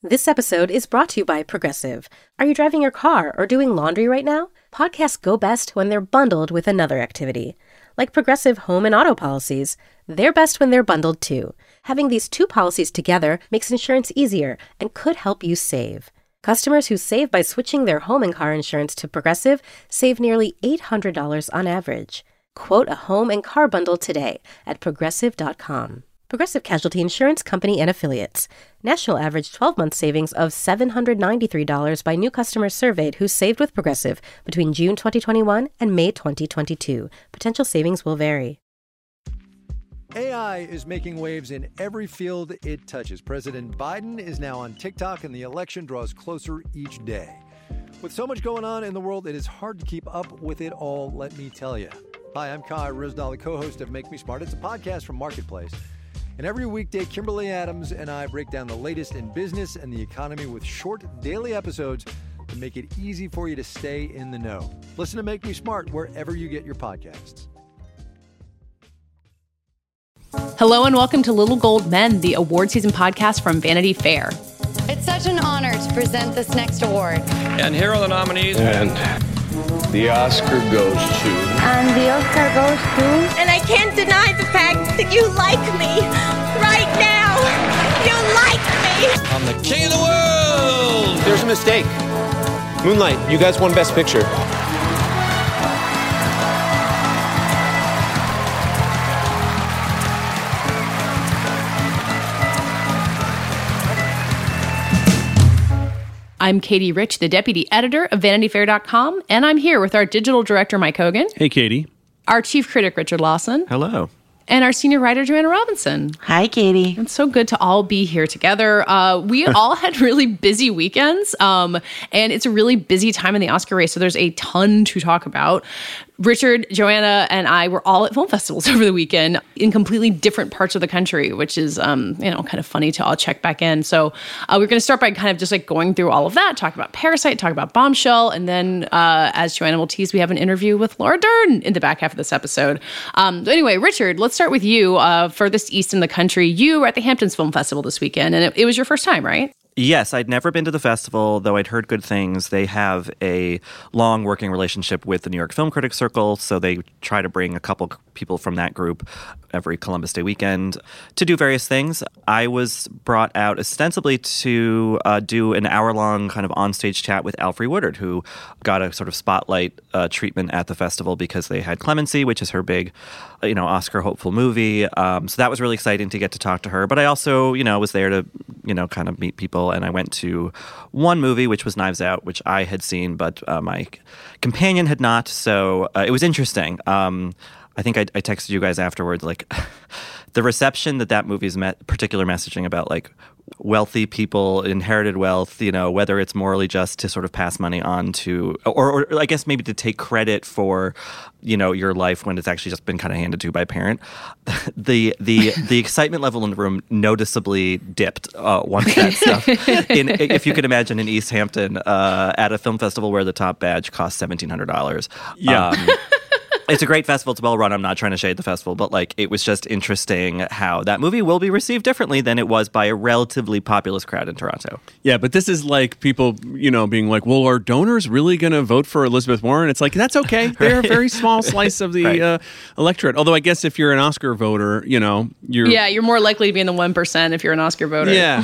This episode is brought to you by Progressive. Are you driving your car or doing laundry right now? Podcasts go best when they're bundled with another activity. Like Progressive home and auto policies, they're best when they're bundled too. Having these two policies together makes insurance easier and could help you save. Customers who save by switching their home and car insurance to Progressive save nearly $800 on average. Quote a home and car bundle today at Progressive.com. Progressive Casualty Insurance Company and Affiliates. National average 12-month savings of $793 by new customers surveyed who saved with Progressive between June 2021 and May 2022. Potential savings will vary. AI is making waves in every field it touches. President Biden is now on TikTok, and the election draws closer each day. With so much going on in the world, it is hard to keep up with it all, let me tell you. Hi, I'm Kai Ryssdal, the co-host of Make Me Smart. It's a podcast from Marketplace. And every weekday, Kimberly Adams and I break down the latest in business and the economy with short daily episodes to make it easy for you to stay in the know. Listen to Make Me Smart wherever you get your podcasts. Hello and welcome to Little Gold Men, the award season podcast from Vanity Fair. It's such an honor to present this next award. And here are the nominees. And the Oscar goes to... And the Oscar goes to... And I can't deny the fact that you like me. Right now. You like me. I'm the king of the world. There's a mistake. Moonlight, you guys won Best Picture. I'm Katie Rich, the deputy editor of VanityFair.com, and I'm here with our digital director, Mike Hogan. Hey, Katie. Our chief critic, Richard Lawson. Hello. And our senior writer, Joanna Robinson. Hi, Katie. It's so good to all be here together. We all had really busy weekends, and it's a really busy time in the Oscar race, so there's a ton to talk about. Richard, Joanna, and I were all at film festivals over the weekend in completely different parts of the country, which is, kind of funny to all check back in. So we're going to start by kind of just like going through all of that, talk about Parasite, talk about Bombshell, and then as Joanna will tease, we have an interview with Laura Dern in the back half of this episode. Anyway, Richard, let's start with you. Furthest east in the country, you were at the Hamptons Film Festival this weekend, and it was your first time, right? Yes, I'd never been to the festival, though I'd heard good things. They have a long working relationship with the New York Film Critics Circle, so they try to bring a couple people from that group every Columbus Day weekend to do various things. I was brought out ostensibly to do an hour-long kind of onstage chat with Alfre Woodard, who got a sort of spotlight treatment at the festival because they had Clemency, which is her big, Oscar-hopeful movie. So that was really exciting to get to talk to her. But I also, was there to, kind of meet people. And I went to one movie, which was Knives Out, which I had seen, but my companion had not. So it was interesting. I think I texted you guys afterwards, like the reception that movie's particular messaging about like wealthy people, inherited wealth, whether it's morally just to sort of pass money on to, or I guess maybe to take credit for, your life when it's actually just been kind of handed to you by a parent. The excitement level in the room noticeably dipped once that stuff. If you could imagine in East Hampton at a film festival where the top badge costs $1,700. Yeah. It's a great festival. It's well run. I'm not trying to shade the festival, but it was just interesting how that movie will be received differently than it was by a relatively populous crowd in Toronto. Yeah, but this is like people, being like, well, are donors really going to vote for Elizabeth Warren? It's like, that's okay. They're a very small slice of the electorate. Although I guess if you're an Oscar voter, you're... Yeah, you're more likely to be in the 1% if you're an Oscar voter. Yeah.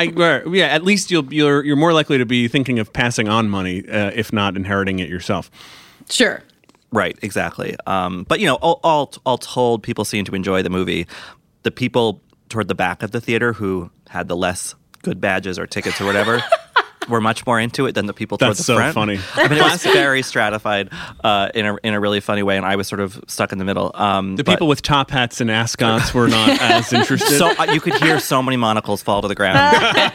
At least you're more likely to be thinking of passing on money, if not inheriting it yourself. Sure. Right, exactly. But, all told, people seem to enjoy the movie. The people toward the back of the theater who had the less good badges or tickets or whatever were much more into it than the people toward the front. That's so funny. I mean, it was very stratified in a really funny way, and I was sort of stuck in the middle. People with top hats and ascots were not as interested. So you could hear so many monocles fall to the ground.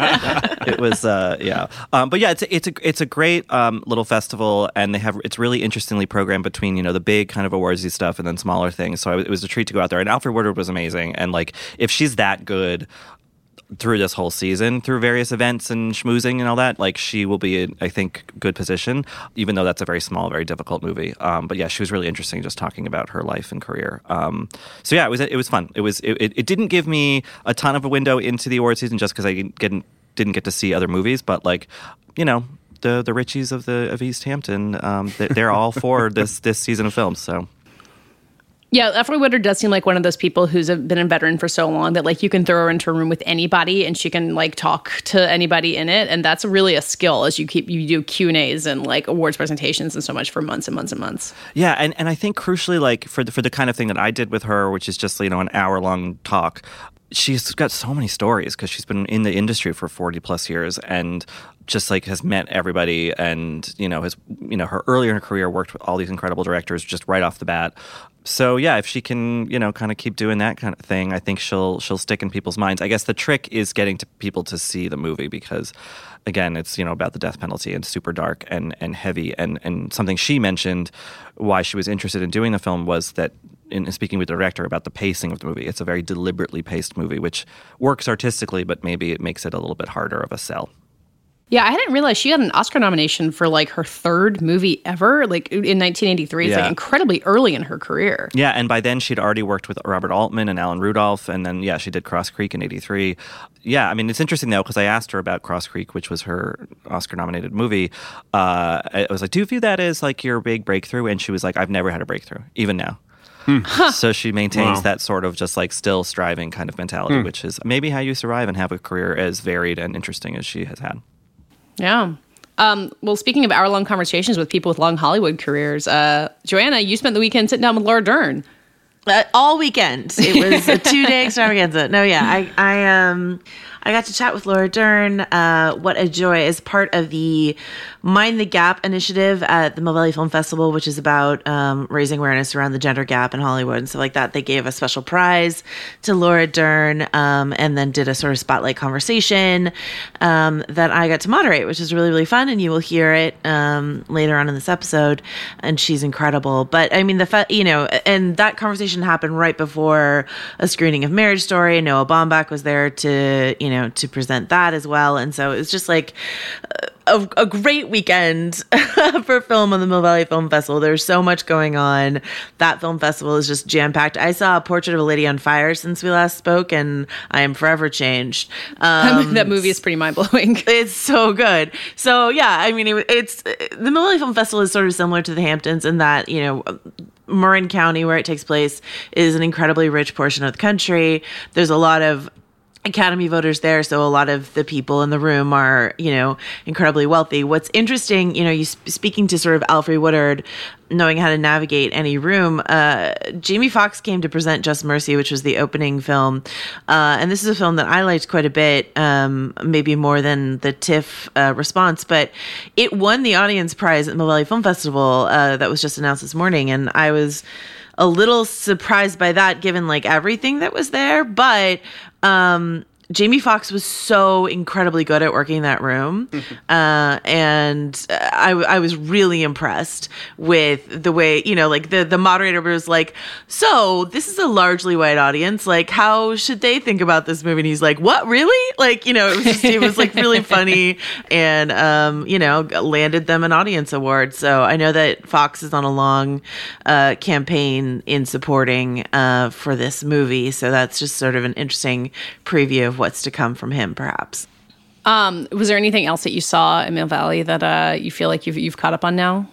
It was, but yeah, it's a great little festival, and it's really interestingly programmed between the big kind of awardsy stuff and then smaller things. So it was a treat to go out there, and Alfre Woodard was amazing, and if she's that good through this whole season, through various events and schmoozing and all that, she will be in, I think, good position, even though that's a very small, very difficult movie. But yeah, she was really interesting just talking about her life and career. So yeah, it was fun. It didn't give me a ton of a window into the award season just because I didn't didn't get to see other movies, but like, you know, the Richies of East Hampton, they're all for this season of films. So. Yeah, Alfre Woodard does seem like one of those people who's been a veteran for so long that like you can throw her into a room with anybody and she can like talk to anybody in it, and that's really a skill as you do Q&As and like awards presentations and so much for months and months and months. Yeah, and I think crucially, like for the kind of thing that I did with her, which is just, you know, an hour-long talk, she's got so many stories because she's been in the industry for 40 plus years and just like has met everybody, and you know, has, you know, her earlier in her career worked with all these incredible directors just right off the bat. So yeah, if she can, you know, kind of keep doing that kind of thing, I think she'll stick in people's minds. I guess the trick is getting to people to see the movie because, again, it's, you know, about the death penalty and super dark and heavy. And something she mentioned why she was interested in doing the film was that in speaking with the director about the pacing of the movie, it's a very deliberately paced movie, which works artistically, but maybe it makes it a little bit harder of a sell. Yeah, I didn't realize she got an Oscar nomination for like her third movie ever, like in 1983. It's like incredibly early in her career. Yeah, and by then she'd already worked with Robert Altman and Alan Rudolph, and then she did Cross Creek in '83. Yeah, I mean, it's interesting though because I asked her about Cross Creek, which was her Oscar-nominated movie. I was like, "Do you view that as like your big breakthrough?" And she was like, "I've never had a breakthrough, even now." So she maintains that sort of just like still striving kind of mentality, which is maybe how you survive and have a career as varied and interesting as she has had. Yeah. Well, speaking of hour-long conversations with people with long Hollywood careers, Joanna, you spent the weekend sitting down with Laura Dern. All weekend. It was a 2-day extravaganza. No, yeah. I got to chat with Laura Dern. What a joy. As part of the Mind the Gap initiative at the Mill Valley Film Festival, which is about raising awareness around the gender gap in Hollywood and stuff like that, they gave a special prize to Laura Dern and then did a sort of spotlight conversation that I got to moderate, which is really, really fun. And you will hear it later on in this episode. And she's incredible. But I mean, and that conversation happened right before a screening of Marriage Story. Noah Baumbach was there to present that as well. And so it was just like a great weekend for film on the Mill Valley Film Festival. There's so much going on. That film festival is just jam-packed. I saw A Portrait of a Lady on Fire since we last spoke, and I am forever changed. That movie is pretty mind-blowing. It's so good. So yeah, I mean, it's the Mill Valley Film Festival is sort of similar to the Hamptons in that, Marin County, where it takes place, is an incredibly rich portion of the country. There's a lot of Academy voters there, so a lot of the people in the room are, incredibly wealthy. What's interesting, speaking to sort of Alfre Woodard, knowing how to navigate any room, Jamie Foxx came to present Just Mercy, which was the opening film. And this is a film that I liked quite a bit, maybe more than the TIFF response, but it won the audience prize at the Mill Valley Film Festival that was just announced this morning. And I was a little surprised by that, given like everything that was there. But Jamie Foxx was so incredibly good at working that room. And I was really impressed with the way, the moderator was like, so this is a largely white audience. Like, how should they think about this movie? And he's like, what, really? It was like really funny and, landed them an audience award. So I know that Fox is on a long campaign in supporting for this movie. So that's just sort of an interesting preview of what's to come from him, perhaps. Was there anything else that you saw in Mill Valley that you feel like you've caught up on now?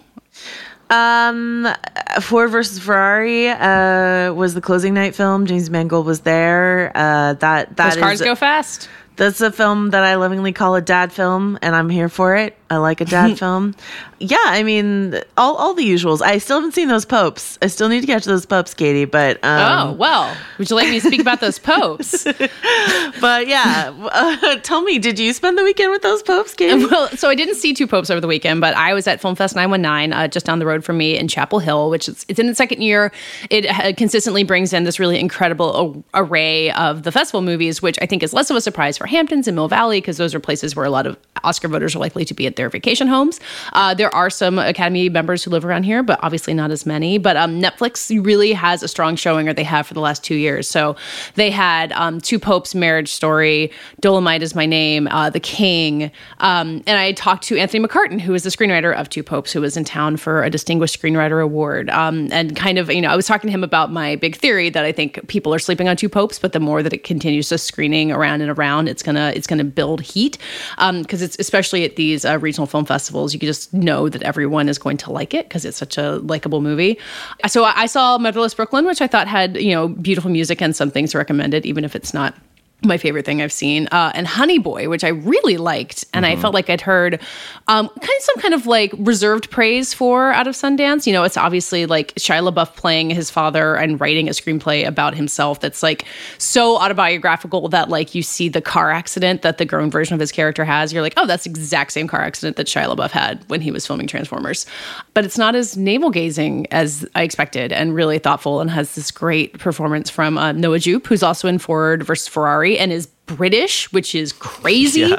Ford versus Ferrari was the closing night film. James Mangold was there. Those cars go fast. That's a film that I lovingly call a dad film, and I'm here for it. I like a dad film. Yeah, I mean, all the usuals. I still haven't seen those Popes. I still need to catch those Popes, Katie, but... would you like me to speak about those Popes? But yeah, tell me, did you spend the weekend with those Popes, Katie? Well, so I didn't see two Popes over the weekend, but I was at Film Fest 919, just down the road from me in Chapel Hill, which it's in its second year. It consistently brings in this really incredible array of the festival movies, which I think is less of a surprise for Hamptons and Mill Valley, because those are places where a lot of Oscar voters are likely to be at their vacation homes. There are some Academy members who live around here, but obviously not as many. But Netflix really has a strong showing, or they have for the last 2 years. So they had Two Popes, Marriage Story, Dolomite Is My Name, The King. And I talked to Anthony McCartan, who is the screenwriter of Two Popes, who was in town for a Distinguished Screenwriter Award. And kind of, I was talking to him about my big theory that I think people are sleeping on Two Popes, but the more that it continues to screening around and around, it's gonna build heat. Because it's especially at these regional film festivals, you can just know that everyone is going to like it because it's such a likable movie. So I saw Motherless Brooklyn, which I thought had beautiful music and some things recommended, even if it's not my favorite thing I've seen, and Honey Boy, which I really liked, and I felt like I'd heard some kind of like reserved praise for out of Sundance. It's obviously like Shia LaBeouf playing his father and writing a screenplay about himself that's like so autobiographical that like you see the car accident that the grown version of his character has. You're like, oh, that's the exact same car accident that Shia LaBeouf had when he was filming Transformers. But it's not as navel-gazing as I expected, and really thoughtful, and has this great performance from Noah Jupe, who's also in Ford versus Ferrari, and is British, which is crazy. Yeah.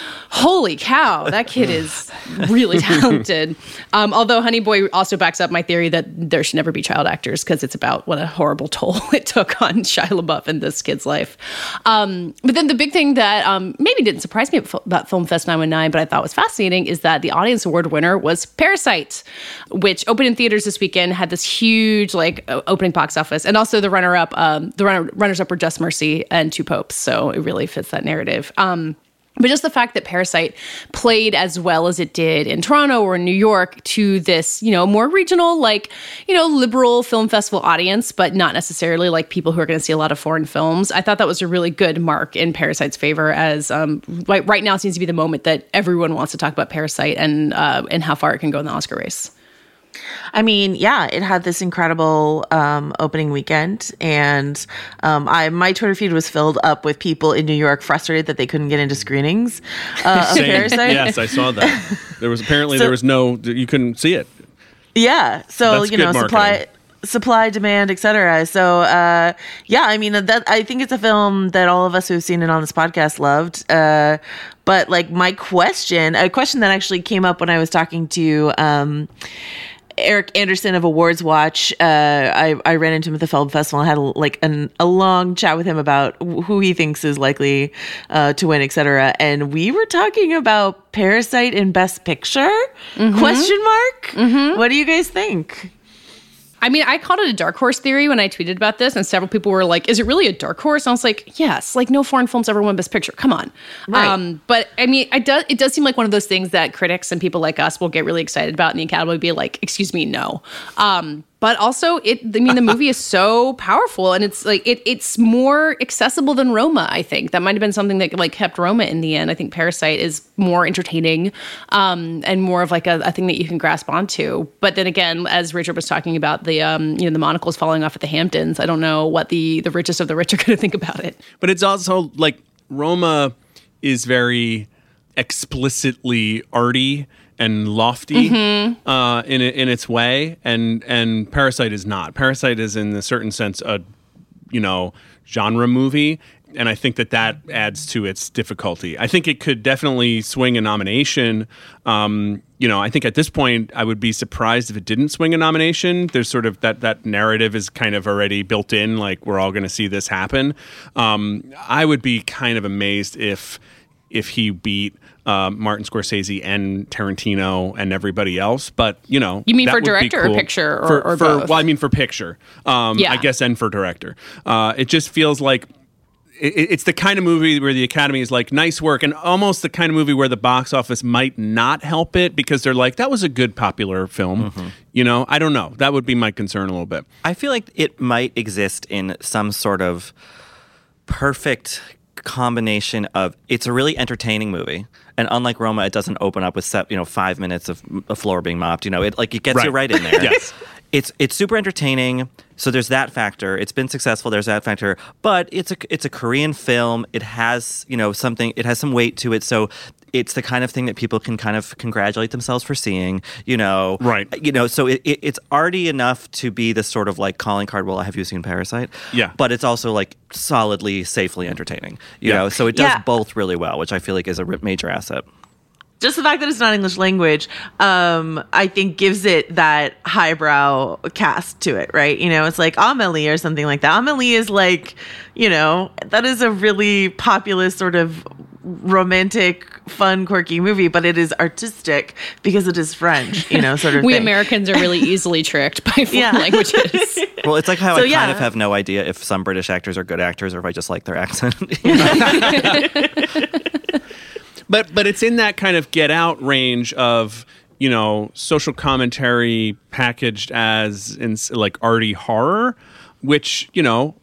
Holy cow, that kid is really talented. Although Honey Boy also backs up my theory that there should never be child actors, because it's about what a horrible toll it took on Shia LaBeouf in this kid's life. But then the big thing that maybe didn't surprise me about Film Fest 919, but I thought was fascinating, is that the Audience Award winner was Parasite, which opened in theaters this weekend, had this huge opening box office, and also the runners-up were Just Mercy and Two Popes, so it really fits that narrative. But just the fact that Parasite played as well as it did in Toronto or in New York to this, more regional, liberal film festival audience, but not necessarily like people who are going to see a lot of foreign films. I thought that was a really good mark in Parasite's favor, as right now seems to be the moment that everyone wants to talk about Parasite and how far it can go in the Oscar race. I mean, yeah, it had this incredible opening weekend, and my Twitter feed was filled up with people in New York frustrated that they couldn't get into screenings of Parasite. Yes, I saw that. There was you couldn't see it. Yeah, so supply, demand, etc. So I mean, I think it's a film that all of us who've seen it on this podcast loved. But like a question that actually came up when I was talking to Eric Anderson of Awards Watch. I ran into him at the Film Festival and had a long chat with him about who he thinks is likely to win, etc. And we were talking about Parasite in Best Picture? Question mark? Mm-hmm. What do you guys think? I mean, I called it a dark horse theory when I tweeted about this, and several people were like, is it really a dark horse? And I was like, yes, no foreign films ever won Best Picture. Come on. Right. But I mean, it does seem like one of those things that critics and people like us will get really excited about, and the Academy will be like, excuse me, no. But also, the movie is so powerful, and it's it's more accessible than Roma. I think that might have been something that kept Roma in the end. I think Parasite is more entertaining, and more of a thing that you can grasp onto. But then again, as Richard was talking about the monocles falling off at the Hamptons, I don't know what the richest of the rich are going to think about it. But it's also Roma is very explicitly arty and lofty in its way, and Parasite is not. Parasite is, in a certain sense, a genre movie, and I think that adds to its difficulty. I think it could definitely swing a nomination. I think at this point I would be surprised if it didn't swing a nomination. There's sort of that narrative is kind of already built in, we're all going to see this happen. I would be kind of amazed if he beat Martin Scorsese and Tarantino and everybody else, but you mean for director or picture or both? Well, I mean for picture, I guess, and for director. It just feels like it's the kind of movie where the Academy is like, nice work, and almost the kind of movie where the box office might not help it because they're like, that was a good popular film. Mm-hmm. I don't know. That would be my concern a little bit. I feel like it might exist in some sort of perfect combination of, it's a really entertaining movie, and unlike Roma, it doesn't open up with 5 minutes of a floor being mopped. It gets you right in there. Yes. It's super entertaining. So there's that factor. It's been successful. There's that factor. But it's a Korean film. It has something. It has some weight to it. So it's the kind of thing that people can kind of congratulate themselves for seeing. Right. So it's already enough to be this sort of calling card. Well, have you seen Parasite? Yeah. But it's also solidly, safely entertaining. So it does both really well, which I feel like is a major asset. just the fact that it's not English language, I think gives it that highbrow cast to it, right? You know, it's like Amélie or something like that. Amélie is like, you know, that is a really populist sort of romantic, fun, quirky movie, but it is artistic because it is French, you know, sort of We thing. Americans are really easily tricked by foreign languages. Well, it's like how I kind of have no idea if some British actors are good actors or if I just like their accent. But it's in that kind of Get Out range of, you know, social commentary packaged as in like arty horror, which, you know,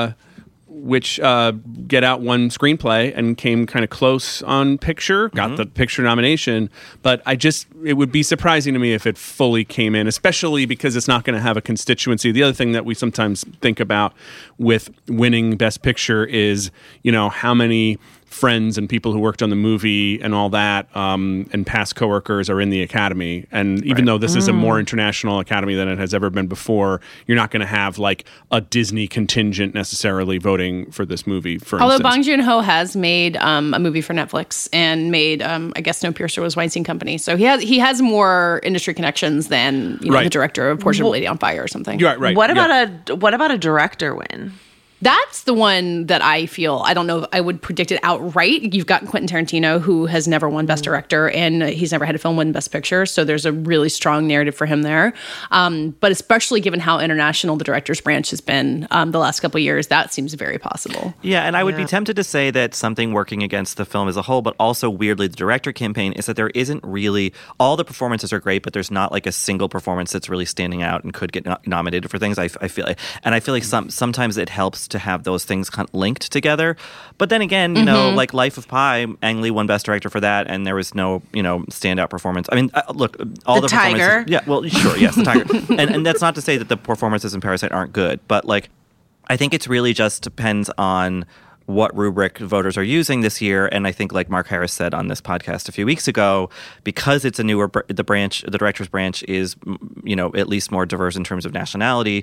Get Out won screenplay and came kind of close on picture, got the picture nomination. But it would be surprising to me if it fully came in, especially because it's not going to have a constituency. The other thing that we sometimes think about with winning Best Picture is, you know, how many friends and people who worked on the movie and all that, and past coworkers are in the Academy. And even though this is a more international Academy than it has ever been before, you're not going to have like a Disney contingent necessarily voting for this movie, for Although instance. Bong Joon-ho has made a movie for Netflix and made, I guess Snowpiercer was Weinstein Company. So he has more industry connections than the director of Portrait of a Lady on Fire or something. Right. What about a director win? That's the one that I feel, I don't know if I would predict it outright. You've got Quentin Tarantino, who has never won Best Director, and he's never had a film win Best Picture, so there's a really strong narrative for him there. But especially given how international the director's branch has been the last couple of years, that seems very possible. Yeah, and I would be tempted to say that something working against the film as a whole, but also weirdly the director campaign, is that there isn't really, all the performances are great, but there's not like a single performance that's really standing out and could get nominated for things. I feel like sometimes it helps to have those things kind of linked together. But then again, you know, like Life of Pi, Ang Lee won Best Director for that, and there was no, you know, standout performance. I mean, look, all the Tiger. performances. Yeah, well, sure, yes, the Tiger. and that's not to say that the performances in Parasite aren't good, but like, I think it's really just depends on what rubric voters are using this year. And I think, like Mark Harris said on this podcast a few weeks ago, because it's a newer, the director's branch is, you know, at least more diverse in terms of nationality,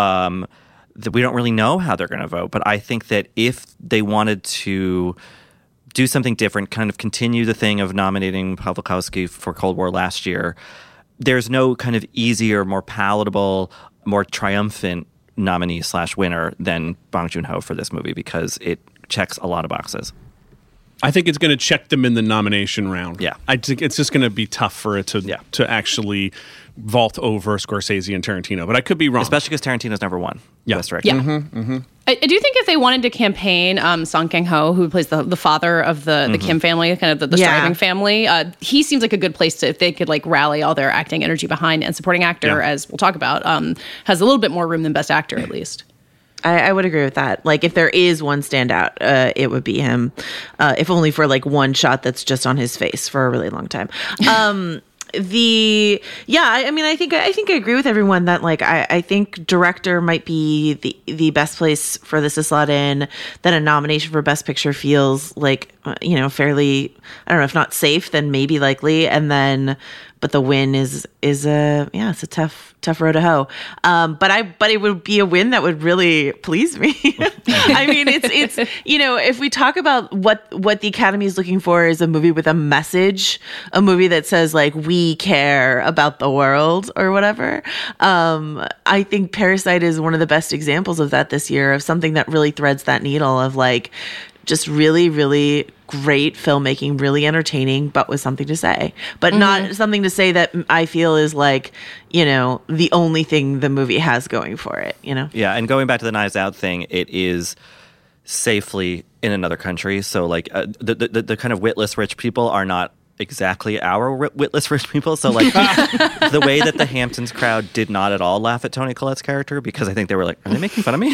that we don't really know how they're going to vote. But I think that if they wanted to do something different, kind of continue the thing of nominating Pawlikowski for Cold War last year, there's no kind of easier, more palatable, more triumphant nominee/winner than Bong Joon-ho for this movie, because it checks a lot of boxes. I think it's going to check them in the nomination round. Yeah. I think it's just going to be tough for it to actually vault over Scorsese and Tarantino. But I could be wrong. Especially because Tarantino's never won Best Director. Yeah. I do think if they wanted to campaign Song Kang-ho, who plays the father of the Kim family, kind of the striving family, he seems like a good place to, if they could like rally all their acting energy behind, and supporting actor, as we'll talk about, has a little bit more room than Best Actor at least. I would agree with that. Like, if there is one standout, it would be him, if only for like one shot that's just on his face for a really long time. I think I agree with everyone that like I think director might be the best place for this to slot in. That a nomination for Best Picture feels like fairly, I don't know, if not safe, then maybe likely, and then but the win is it's a tough road to hoe. But it would be a win that would really please me. I mean, it's if we talk about what the Academy is looking for is a movie with a message, a movie that says like we care about the world or whatever. I think Parasite is one of the best examples of that this year, of something that really threads that needle of like just really, really great filmmaking, really entertaining, but with something to say. But not something to say that I feel is like, the only thing the movie has going for it, Yeah, and going back to the Knives Out thing, it is safely in another country. So like the kind of witless rich people are not exactly our witless rich people. So like the way that the Hamptons crowd did not at all laugh at Toni Collette's character, because I think they were like, are they making fun of me?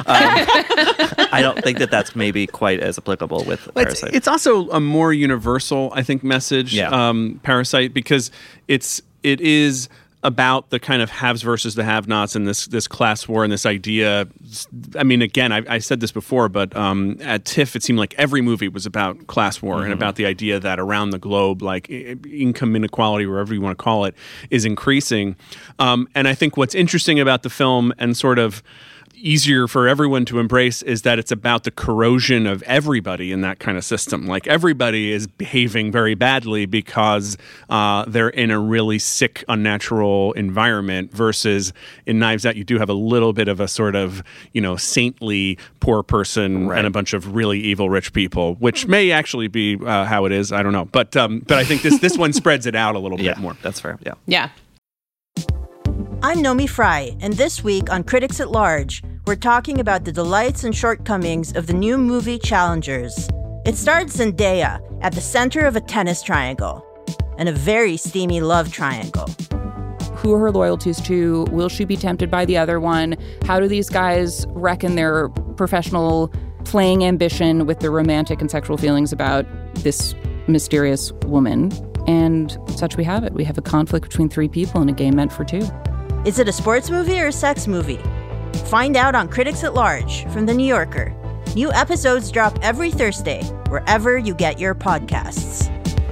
I don't think that that's maybe quite as applicable with Parasite. It's also a more universal, I think, message, Parasite, because it is about the kind of haves versus the have-nots and this class war and this idea. I mean, again, I said this before, but at TIFF, it seemed like every movie was about class war and about the idea that around the globe, like income inequality, wherever you want to call it, is increasing. And I think what's interesting about the film and sort of, easier for everyone to embrace is that it's about the corrosion of everybody in that kind of system. Like everybody is behaving very badly because they're in a really sick, unnatural environment, versus in Knives Out, you do have a little bit of a sort of, saintly poor person and a bunch of really evil rich people, which may actually be how it is. I don't know. But I think this one spreads it out a little bit more. That's fair. Yeah. Yeah. I'm Nomi Fry, and this week on Critics at Large, we're talking about the delights and shortcomings of the new movie Challengers. It stars Zendaya at the center of a tennis triangle, and a very steamy love triangle. Who are her loyalties to? Will she be tempted by the other one? How do these guys reckon their professional playing ambition with their romantic and sexual feelings about this mysterious woman? And such we have it. We have a conflict between three people in a game meant for two. Is it a sports movie or a sex movie? Find out on Critics at Large from The New Yorker. New episodes drop every Thursday, wherever you get your podcasts.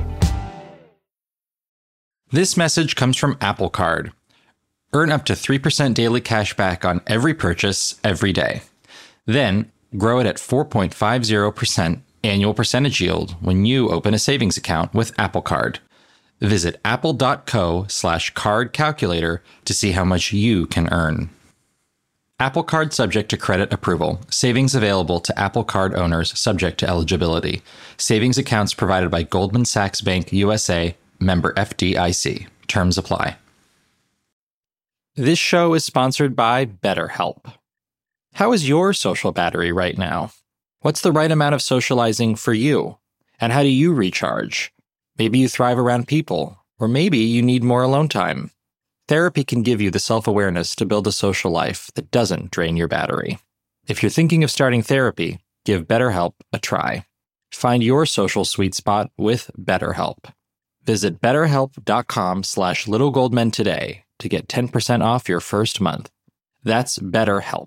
This message comes from Apple Card. Earn up to 3% daily cash back on every purchase every day. Then grow it at 4.50% annual percentage yield when you open a savings account with Apple Card. Visit apple.co/card calculator to see how much you can earn. Apple Card subject to credit approval. Savings available to Apple Card owners subject to eligibility. Savings accounts provided by Goldman Sachs Bank USA, member FDIC. Terms apply. This show is sponsored by BetterHelp. How is your social battery right now? What's the right amount of socializing for you? And how do you recharge? Maybe you thrive around people, or maybe you need more alone time. Therapy can give you the self-awareness to build a social life that doesn't drain your battery. If you're thinking of starting therapy, give BetterHelp a try. Find your social sweet spot with BetterHelp. Visit betterhelp.com/littlegoldmen today to get 10% off your first month. That's BetterHelp.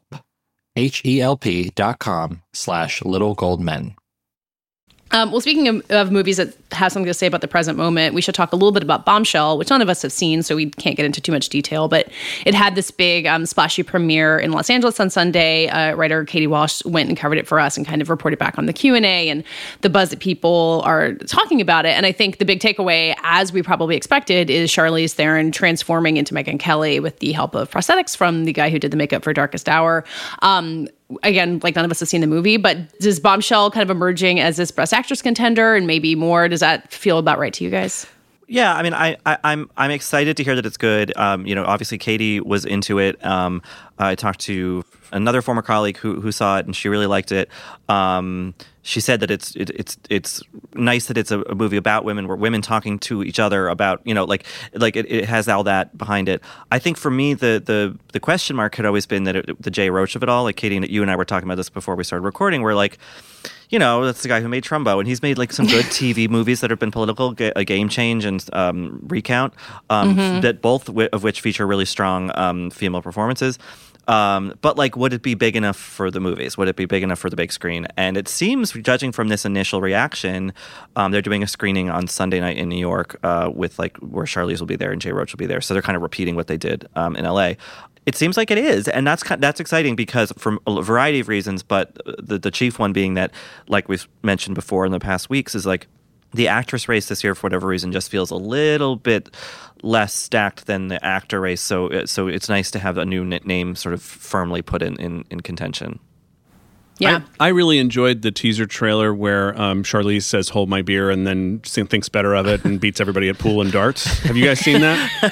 HELP.com/littlegoldmen. Well, speaking of movies that have something to say about the present moment, we should talk a little bit about Bombshell, which none of us have seen, so we can't get into too much detail. But it had this big splashy premiere in Los Angeles on Sunday. Writer Katie Walsh went and covered it for us and kind of reported back on the Q&A and the buzz that people are talking about it. And I think the big takeaway, as we probably expected, is Charlize Theron transforming into Megyn Kelly with the help of prosthetics from the guy who did the makeup for Darkest Hour. Again, like none of us have seen the movie, but does Bombshell kind of emerging as this Best Actress contender and maybe more? Does that feel about right to you guys? Yeah, I mean, I'm excited to hear that it's good. Obviously Katie was into it. I talked to another former colleague who saw it and she really liked it. She said that it's nice that it's a movie about women, where women talking to each other about, it has all that behind it. I think for me, the question mark had always been that the Jay Roach of it all. Like Katie, you and I were talking about this before we started recording. We're like, that's the guy who made Trumbo, and he's made like some good TV movies that have been political, A Game Change and Recount, that both of which feature really strong female performances. But like, would it be big enough for the movies? Would it be big enough for the big screen? And it seems, judging from this initial reaction, they're doing a screening on Sunday night in New York with where Charlize will be there and Jay Roach will be there. So they're kind of repeating what they did in LA. It seems like it is, and that's exciting because for a variety of reasons, but the chief one being that, like we've mentioned before in the past weeks, is like the actress race this year, for whatever reason, just feels a little bit less stacked than the actor race. So it's nice to have a new name sort of firmly put in contention. Yeah, I really enjoyed the teaser trailer where Charlize says "Hold my beer" and then thinks better of it and beats everybody at pool and darts. Have you guys seen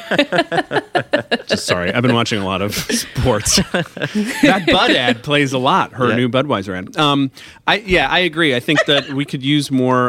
that? Just sorry, I've been watching a lot of sports. That Bud ad plays a lot. Her new Budweiser ad. I agree. I think that we could use more.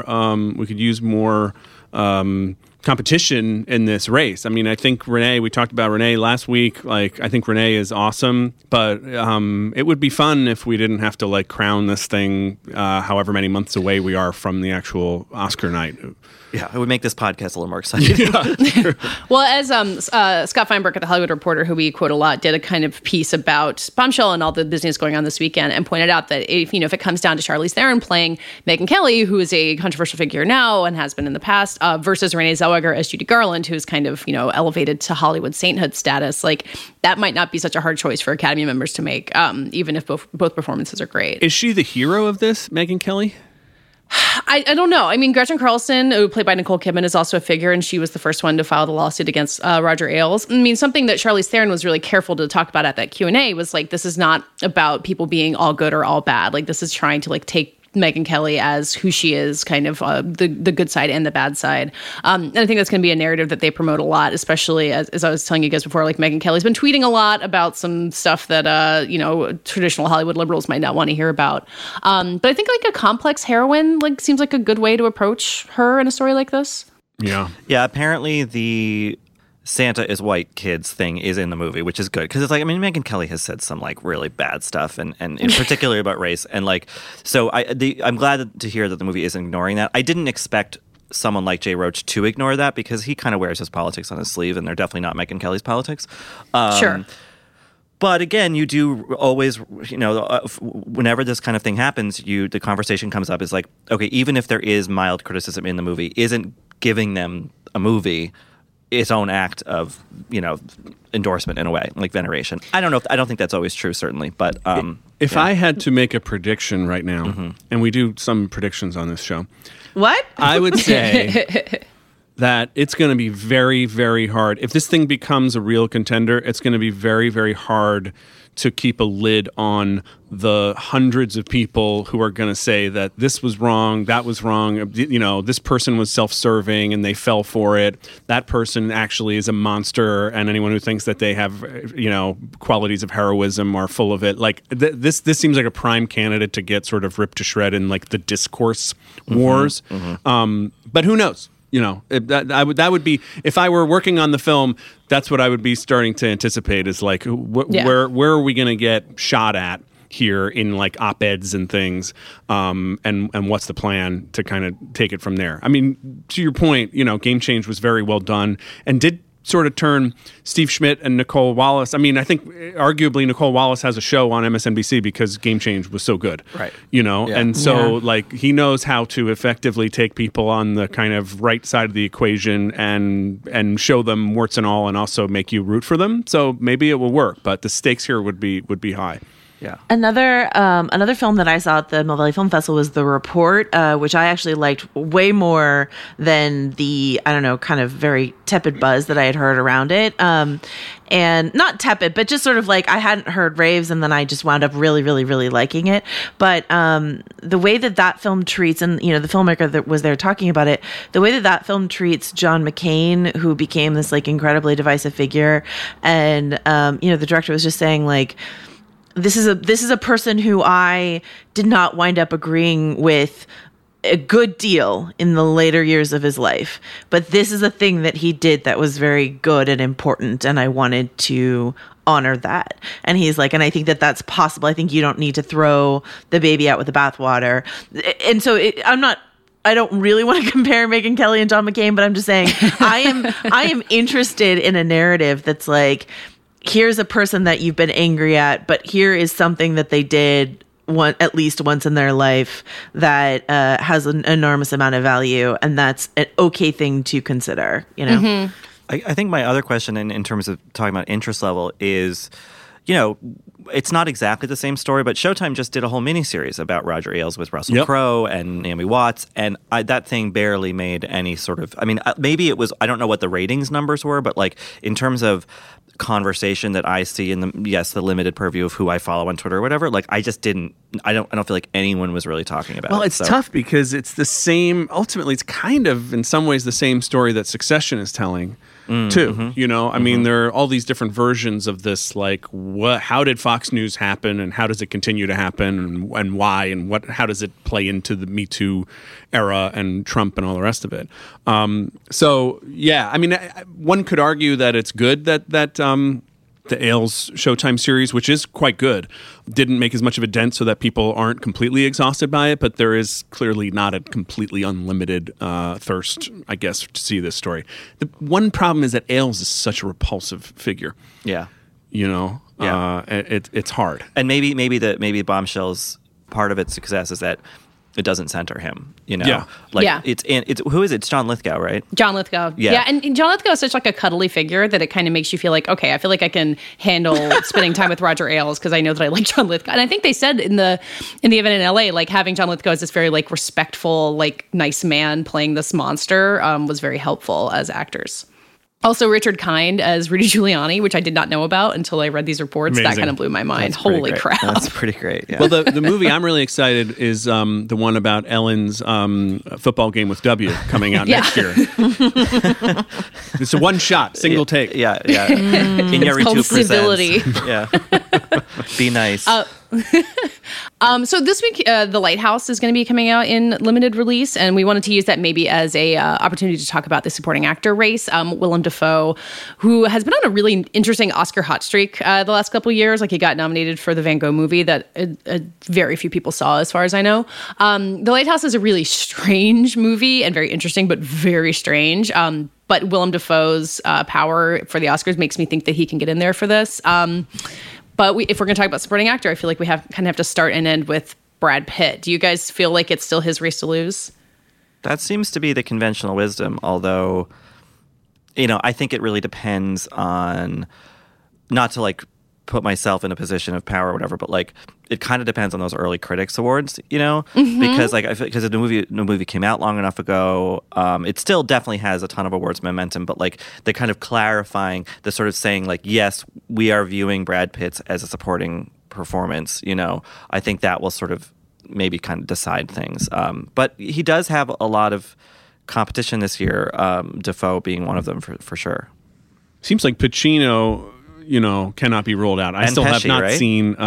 Competition in this race. I mean, I think we talked about Renee last week. Like, I think Renee is awesome, but it would be fun if we didn't have to crown this thing however many months away we are from the actual Oscar night. Yeah, it would make this podcast a little more exciting. Well, as Scott Feinberg at The Hollywood Reporter, who we quote a lot, did a kind of piece about Bombshell and all the business going on this weekend, and pointed out that if it comes down to Charlize Theron playing Megyn Kelly, who is a controversial figure now and has been in the past, versus Renee Zellweger as Judy Garland, who's kind of elevated to Hollywood sainthood status, like that might not be such a hard choice for Academy members to make, even if both performances are great. Is she the hero of this, Megyn Kelly? I don't know. I mean, Gretchen Carlson, who played by Nicole Kidman, is also a figure, and she was the first one to file the lawsuit against Roger Ailes. I mean, something that Charlize Theron was really careful to talk about at that Q&A was like, this is not about people being all good or all bad. Like, this is trying to take Megyn Kelly as who she is, kind of the good side and the bad side. And I think that's going to be a narrative that they promote a lot, especially as I was telling you guys before, like Megyn Kelly's been tweeting a lot about some stuff that, traditional Hollywood liberals might not want to hear about. But I think like a complex heroine seems like a good way to approach her in a story like this. Yeah. Yeah, apparently the Santa is white kids thing is in the movie, which is good because it's like, I mean, Megyn Kelly has said some really bad stuff and in particular about race, and so I'm glad to hear that the movie isn't ignoring that. I didn't expect someone like Jay Roach to ignore that because he kind of wears his politics on his sleeve, and they're definitely not Megyn Kelly's politics. Sure. But again, you do always, whenever this kind of thing happens, the conversation comes up is like, okay, even if there is mild criticism in the movie, isn't giving them a movie its own act of, endorsement in a way, like veneration. I don't know. I don't think that's always true, certainly. But if I had to make a prediction right now, and we do some predictions on this show, what I would say that it's going to be very, very hard. If this thing becomes a real contender, it's going to be very, very hard to keep a lid on the hundreds of people who are going to say that this was wrong, that was wrong, this person was self-serving and they fell for it. That person actually is a monster, and anyone who thinks that they have, qualities of heroism are full of it. Like this seems like a prime candidate to get sort of ripped to shred in like the discourse wars. But who knows? That would be, if I were working on the film, that's what I would be starting to anticipate is like, where are we going to get shot at here in like op-eds and things, and what's the plan to kind of take it from there? I mean, to your point, Game Change was very well done and did sort of turn Steve Schmidt and Nicole Wallace. I mean, I think arguably Nicole Wallace has a show on MSNBC because Game Change was so good, right? And so like he knows how to effectively take people on the kind of right side of the equation and show them warts and all, and also make you root for them. So maybe it will work, but the stakes here would be high. Yeah. Another film that I saw at the Mill Valley Film Festival was The Report, which I actually liked way more than the, kind of very tepid buzz that I had heard around it. And not tepid, but just sort of like I hadn't heard raves, and then I just wound up really, really, really liking it. But the way that film treats, and the filmmaker that was there talking about it, the way that film treats John McCain, who became this like incredibly divisive figure, and the director was just saying like, this is a person who I did not wind up agreeing with a good deal in the later years of his life. But this is a thing that he did that was very good and important, and I wanted to honor that. And he's like, and I think that that's possible. I think you don't need to throw the baby out with the bathwater. And so I don't really want to compare Megyn Kelly and John McCain, but I'm just saying I am interested in a narrative that's like, here's a person that you've been angry at, but here is something that they did at least once in their life that has an enormous amount of value, and that's an okay thing to consider, I think my other question in terms of talking about interest level is, it's not exactly the same story, but Showtime just did a whole miniseries about Roger Ailes with Russell Crowe and Naomi Watts, and that thing barely made any sort of, I mean, maybe it was, I don't know what the ratings numbers were, but like in terms of conversation that I see in the limited purview of who I follow on Twitter or whatever, like I just didn't, I don't feel like anyone was really talking about it. Well, it's tough because it's the same, ultimately it's kind of in some ways the same story that Succession is telling too. I mean, there are all these different versions of this, like how did Fox News happen, and how does it continue to happen, and why, and how does it play into the Me Too era and Trump and all the rest of it. So yeah, I mean, one could argue that it's good that The Ailes Showtime series, which is quite good, didn't make as much of a dent so that people aren't completely exhausted by it, but there is clearly not a completely unlimited thirst, I guess, to see this story. The one problem is that Ailes is such a repulsive figure. Yeah. You know? Yeah. It's hard. And maybe Bombshell's part of its success is that it doesn't center him, you know? Yeah. Like, it's who is it? It's John Lithgow, right? John Lithgow. Yeah. And John Lithgow is such like a cuddly figure that it kind of makes you feel like, okay, I feel like I can handle spending time with Roger Ailes because I know that I like John Lithgow. And I think they said in the event in LA, like having John Lithgow as this very like respectful, like nice man playing this monster was very helpful as actors. Also, Richard Kind as Rudy Giuliani, which I did not know about until I read these reports. Amazing. That kind of blew my mind. That's pretty Holy great. crap. That's pretty great. Yeah. Well, the movie I'm really excited is the one about Ellen's football game with W coming out next year. It's a one shot, single take. Yeah. Iñárritu called Civility. Yeah. Be nice. So this week, The Lighthouse is going to be coming out in limited release, and we wanted to use that maybe as a opportunity to talk about the supporting actor race. Willem Dafoe, who has been on a really interesting Oscar hot streak the last couple of years. Like he got nominated for the Van Gogh movie that very few people saw, as far as I know. The Lighthouse is a really strange movie and very interesting, but very strange. But Willem Dafoe's power for the Oscars makes me think that he can get in there for this. But if we're going to talk about supporting actor, I feel like we kind of have to start and end with Brad Pitt. Do you guys feel like it's still his race to lose? That seems to be the conventional wisdom, although, you know, I think it really depends on, not to like put myself in a position of power or whatever, but like it kind of depends on those early critics awards, you know, because like because the movie came out long enough ago, it still definitely has a ton of awards momentum, but like the kind of clarifying, the sort of saying like, yes, we are viewing Brad Pitt as a supporting performance, you know, I think that will sort of maybe kind of decide things. But he does have a lot of competition this year, Dafoe being one of them for sure. Seems like Pacino, you know, cannot be ruled out. I still Pesci, have not right? seen.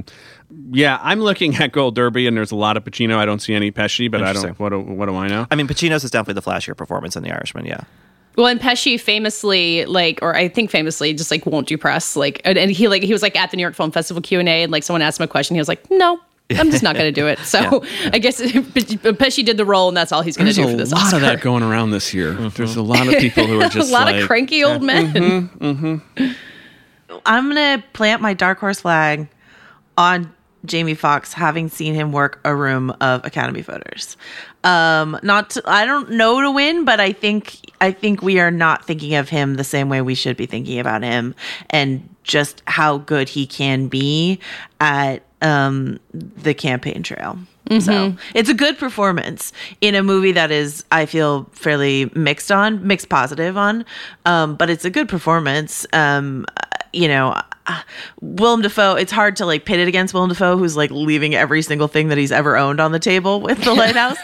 I'm looking at Gold Derby, and there's a lot of Pacino. I don't see any Pesci, but I don't. What do I know? I mean, Pacino's is definitely the flashier performance in The Irishman. Yeah. Well, and Pesci famously, just like won't do press, like, and he was like at the New York Film Festival Q&A, and like someone asked him a question, he was like, no. I'm just not going to do it. So I guess Pesci did the role, and that's all he's going to do for this Oscar. There's a lot of that going around this year. There's a lot of people who are just a lot of cranky old men. I'm going to plant my dark horse flag on Jamie Foxx, having seen him work a room of Academy voters. I don't know to win, but I think we are not thinking of him the same way we should be thinking about him, and just how good he can be at the campaign trail. Mm-hmm. So it's a good performance in a movie that is, I feel, fairly mixed positive on, but it's a good performance. You know, Willem Dafoe, it's hard to like pit it against Willem Dafoe, who's like leaving every single thing that he's ever owned on the table with The Lighthouse.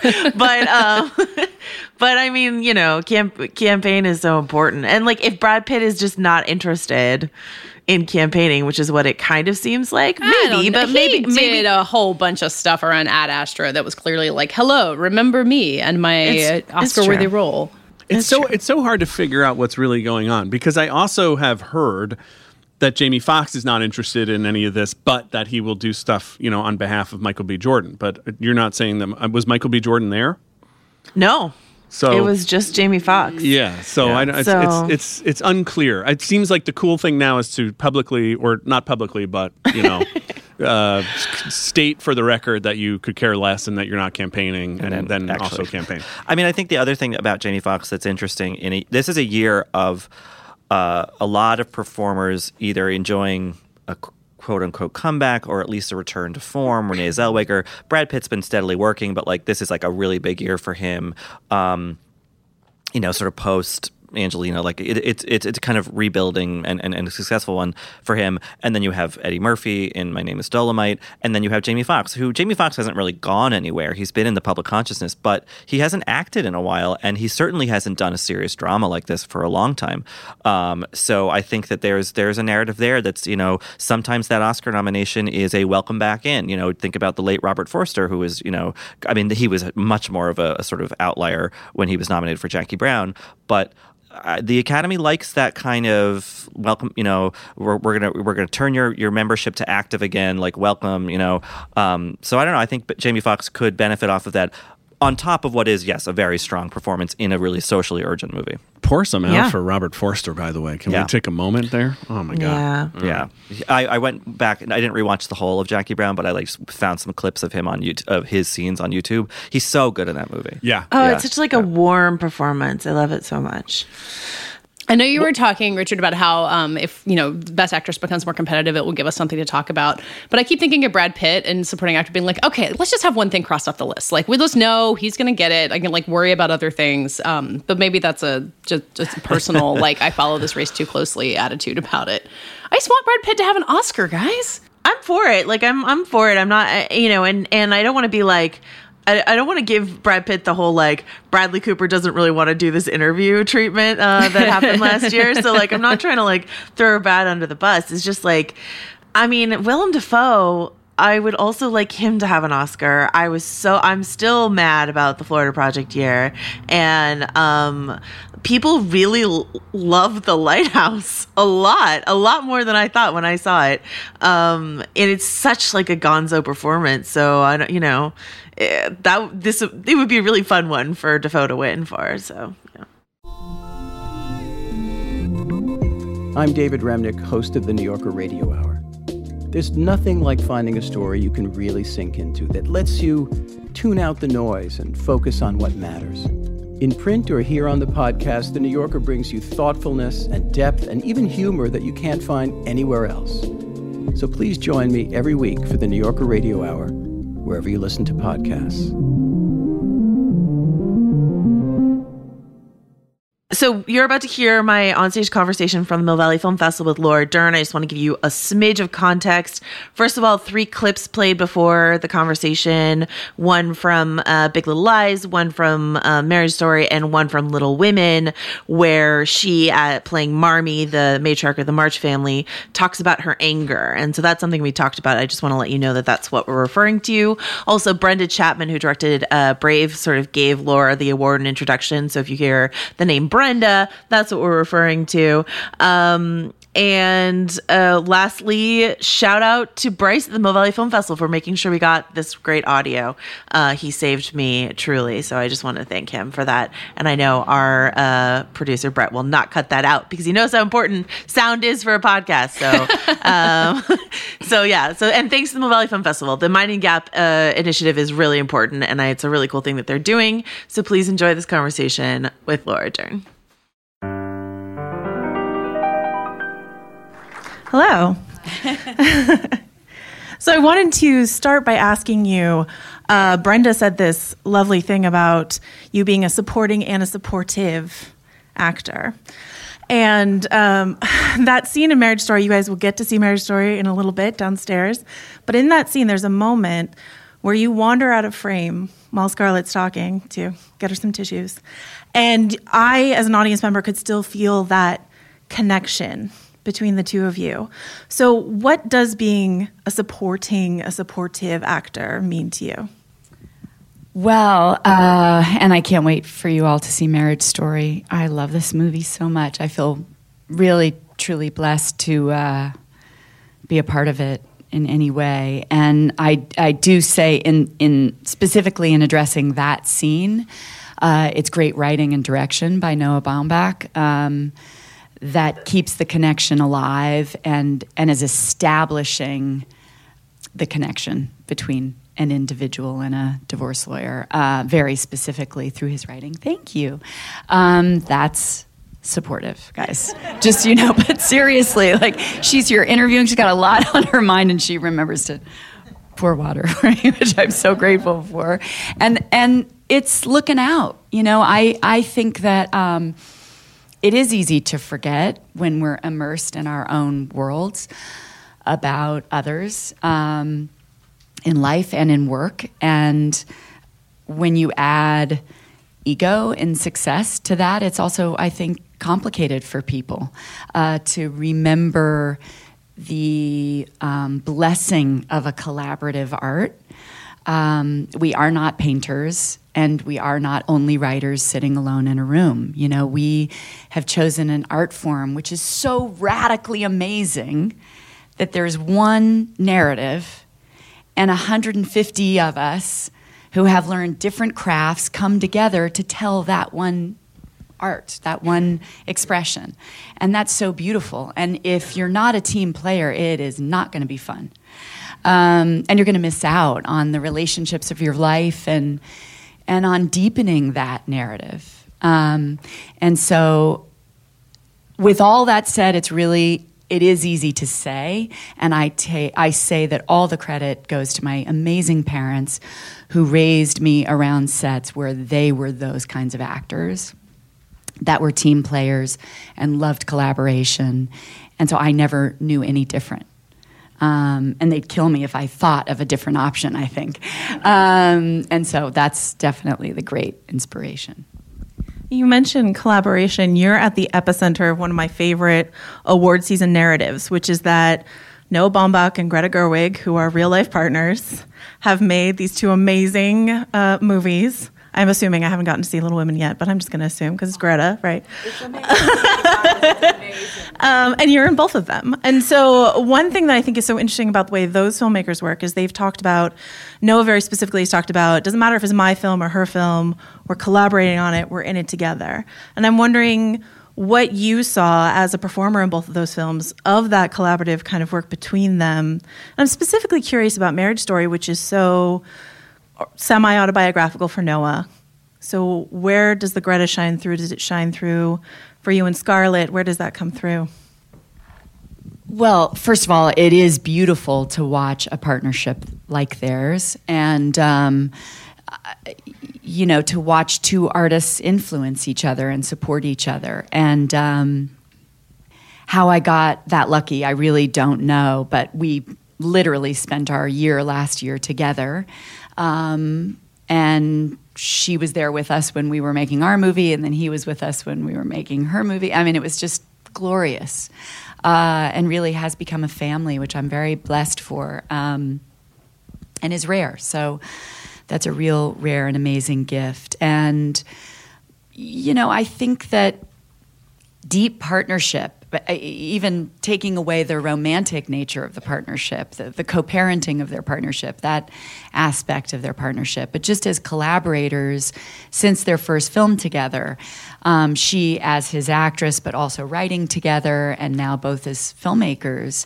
But I mean, you know, campaign is so important. And like, if Brad Pitt is just not interested in campaigning, which is what it kind of seems like, maybe did a whole bunch of stuff around Ad Astra that was clearly like, hello, remember me and my Oscar-worthy role. It's so hard to figure out what's really going on, because I also have heard that Jamie Foxx is not interested in any of this, but that he will do stuff, you know, on behalf of Michael B. Jordan. But you're not saying that. Was Michael B. Jordan there? No. So it was just Jamie Foxx. Yeah. So it's unclear. It seems like the cool thing now is to publicly, or not publicly, but, you know, state for the record that you could care less and that you're not campaigning, and then also campaign. I mean, I think the other thing about Jamie Foxx that's interesting, this is a year of a lot of performers either enjoying a quote-unquote comeback or at least a return to form. Renee Zellweger. Brad Pitt's been steadily working, but like this is like a really big year for him. You know, sort of post Angelina, like it's kind of rebuilding and a successful one for him. And then you have Eddie Murphy in My Name is Dolomite, and then you have Jamie Foxx, who Jamie Foxx hasn't really gone anywhere. He's been in the public consciousness, but he hasn't acted in a while, and he certainly hasn't done a serious drama like this for a long time. So I think that there's a narrative there that's, you know, sometimes that Oscar nomination is a welcome back in. You know, think about the late Robert Forster, who was, you know, I mean, he was much more of a sort of outlier when he was nominated for Jackie Brown, but the Academy likes that kind of welcome. You know, we're gonna turn your membership to active again. Like welcome. You know, so I don't know. I think Jamie Foxx could benefit off of that. On top of what is, yes, a very strong performance in a really socially urgent movie. Pour some out for Robert Forster, by the way. Can we take a moment there? Oh, my God. Yeah. I went back, and I didn't rewatch the whole of Jackie Brown, but I found some clips of him on YouTube, of his scenes on YouTube. He's so good in that movie. Yeah. It's such like a warm performance. I love it so much. I know you were talking, Richard, about how if, Best Actress becomes more competitive, it will give us something to talk about. But I keep thinking of Brad Pitt and supporting actor being like, okay, let's just have one thing crossed off the list. Like, we just know he's going to get it. I can worry about other things. But maybe that's just a personal, I follow this race too closely attitude about it. I just want Brad Pitt to have an Oscar, guys. I'm for it. I'm for it. I'm not, and I don't want to be like, I don't want to give Brad Pitt the whole Bradley Cooper doesn't really want to do this interview treatment that happened last year. So I'm not trying to throw Brad under the bus. It's just Willem Dafoe, I would also like him to have an Oscar. I'm still mad about the Florida Project year, and people really love The Lighthouse a lot more than I thought when I saw it. And it's such a gonzo performance. So I don't, it would be a really fun one for Dafoe to win for. So yeah. I'm David Remnick, host of the New Yorker Radio Hour. There's nothing like finding a story you can really sink into that lets you tune out the noise and focus on what matters. In print or here on the podcast, The New Yorker brings you thoughtfulness and depth and even humor that you can't find anywhere else. So please join me every week for The New Yorker Radio Hour, wherever you listen to podcasts. So you're about to hear my onstage conversation from the Mill Valley Film Festival with Laura Dern. I just want to give you a smidge of context. First of all, 3 clips played before the conversation. One from Big Little Lies, one from Marriage Story, and one from Little Women, where she, playing Marmee, the matriarch of the March family, talks about her anger. And so that's something we talked about. I just want to let you know that that's what we're referring to. Also, Brenda Chapman, who directed Brave, sort of gave Laura the award and introduction. So if you hear the name Brenda, that's what we're referring to. And lastly, shout out to Bryce at the Mill Valley Film Festival for making sure we got this great audio. He saved me truly. So I just want to thank him for that. And I know our producer, Brett, will not cut that out because he knows how important sound is for a podcast. So, and thanks to the Mill Valley Film Festival. The Minding Gap initiative is really important, and it's a really cool thing that they're doing. So please enjoy this conversation with Laura Dern. Hello. So I wanted to start by asking you, Brenda said this lovely thing about you being a supporting and a supportive actor. And that scene in Marriage Story, you guys will get to see Marriage Story in a little bit downstairs. But in that scene, there's a moment where you wander out of frame while Scarlett's talking to get her some tissues. And I, as an audience member, could still feel that connection between the two of you. So what does being a supportive actor mean to you? Well, and I can't wait for you all to see Marriage Story. I love this movie so much. I feel really, truly blessed to be a part of it in any way. And I do say in specifically in addressing that scene, it's great writing and direction by Noah Baumbach. That keeps the connection alive and is establishing the connection between an individual and a divorce lawyer, very specifically through his writing. Thank you. That's supportive, guys. Just, but seriously, she's here interviewing. She's got a lot on her mind, and she remembers to pour water for me, which I'm so grateful for. And it's looking out. I think that it is easy to forget when we're immersed in our own worlds about others in life and in work. And when you add ego and success to that, it's also, I think, complicated for people to remember the blessing of a collaborative art We are not painters, and we are not only writers sitting alone in a room. You know, we have chosen an art form which is so radically amazing that there's one narrative and 150 of us who have learned different crafts come together to tell that one art, that one expression. And that's so beautiful. And if you're not a team player, it is not going to be fun. And you're going to miss out on the relationships of your life and on deepening that narrative. And so with all that said, it is easy to say, and I say that all the credit goes to my amazing parents who raised me around sets where they were those kinds of actors that were team players and loved collaboration. And so I never knew any different. And they'd kill me if I thought of a different option, I think. And so that's definitely the great inspiration. You mentioned collaboration. You're at the epicenter of one of my favorite award season narratives, which is that Noah Baumbach and Greta Gerwig, who are real-life partners, have made these two amazing movies. I'm assuming, I haven't gotten to see Little Women yet, but I'm just going to assume because it's Greta, right? It's amazing. It's amazing. And you're in both of them. And so one thing that I think is so interesting about the way those filmmakers work is they've talked about, Noah very specifically has talked about, it doesn't matter if it's my film or her film, we're collaborating on it, we're in it together. And I'm wondering what you saw as a performer in both of those films of that collaborative kind of work between them. And I'm specifically curious about Marriage Story, which is so semi-autobiographical for Noah. So where does the Greta shine through? Does it shine through for you and Scarlett? Where does that come through? Well, first of all, it is beautiful to watch a partnership like theirs. And, you know, to watch two artists influence each other and support each other. And how I got that lucky, I really don't know. But we literally spent our year last year together. And she was there with us when we were making our movie, and then he was with us when we were making her movie. I mean, it was just glorious, and really has become a family, which I'm very blessed for, and is rare. So that's a real rare and amazing gift. And, you know, I think that deep partnership, even taking away the romantic nature of the partnership, the co-parenting of their partnership, that aspect of their partnership. But just as collaborators, since their first film together, she as his actress, but also writing together, and now both as filmmakers,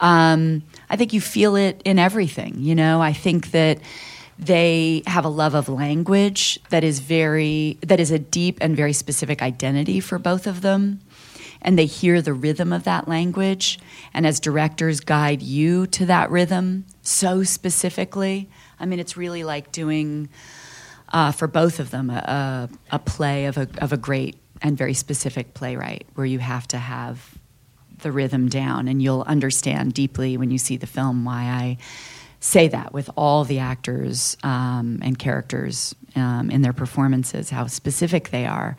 I think you feel it in everything. You know, I think that they have a love of language that is a deep and very specific identity for both of them. And they hear the rhythm of that language, and as directors guide you to that rhythm so specifically. I mean, it's really like doing, for both of them, a play of a great and very specific playwright, where you have to have the rhythm down, and you'll understand deeply when you see the film why I say that with all the actors and characters in their performances, how specific they are.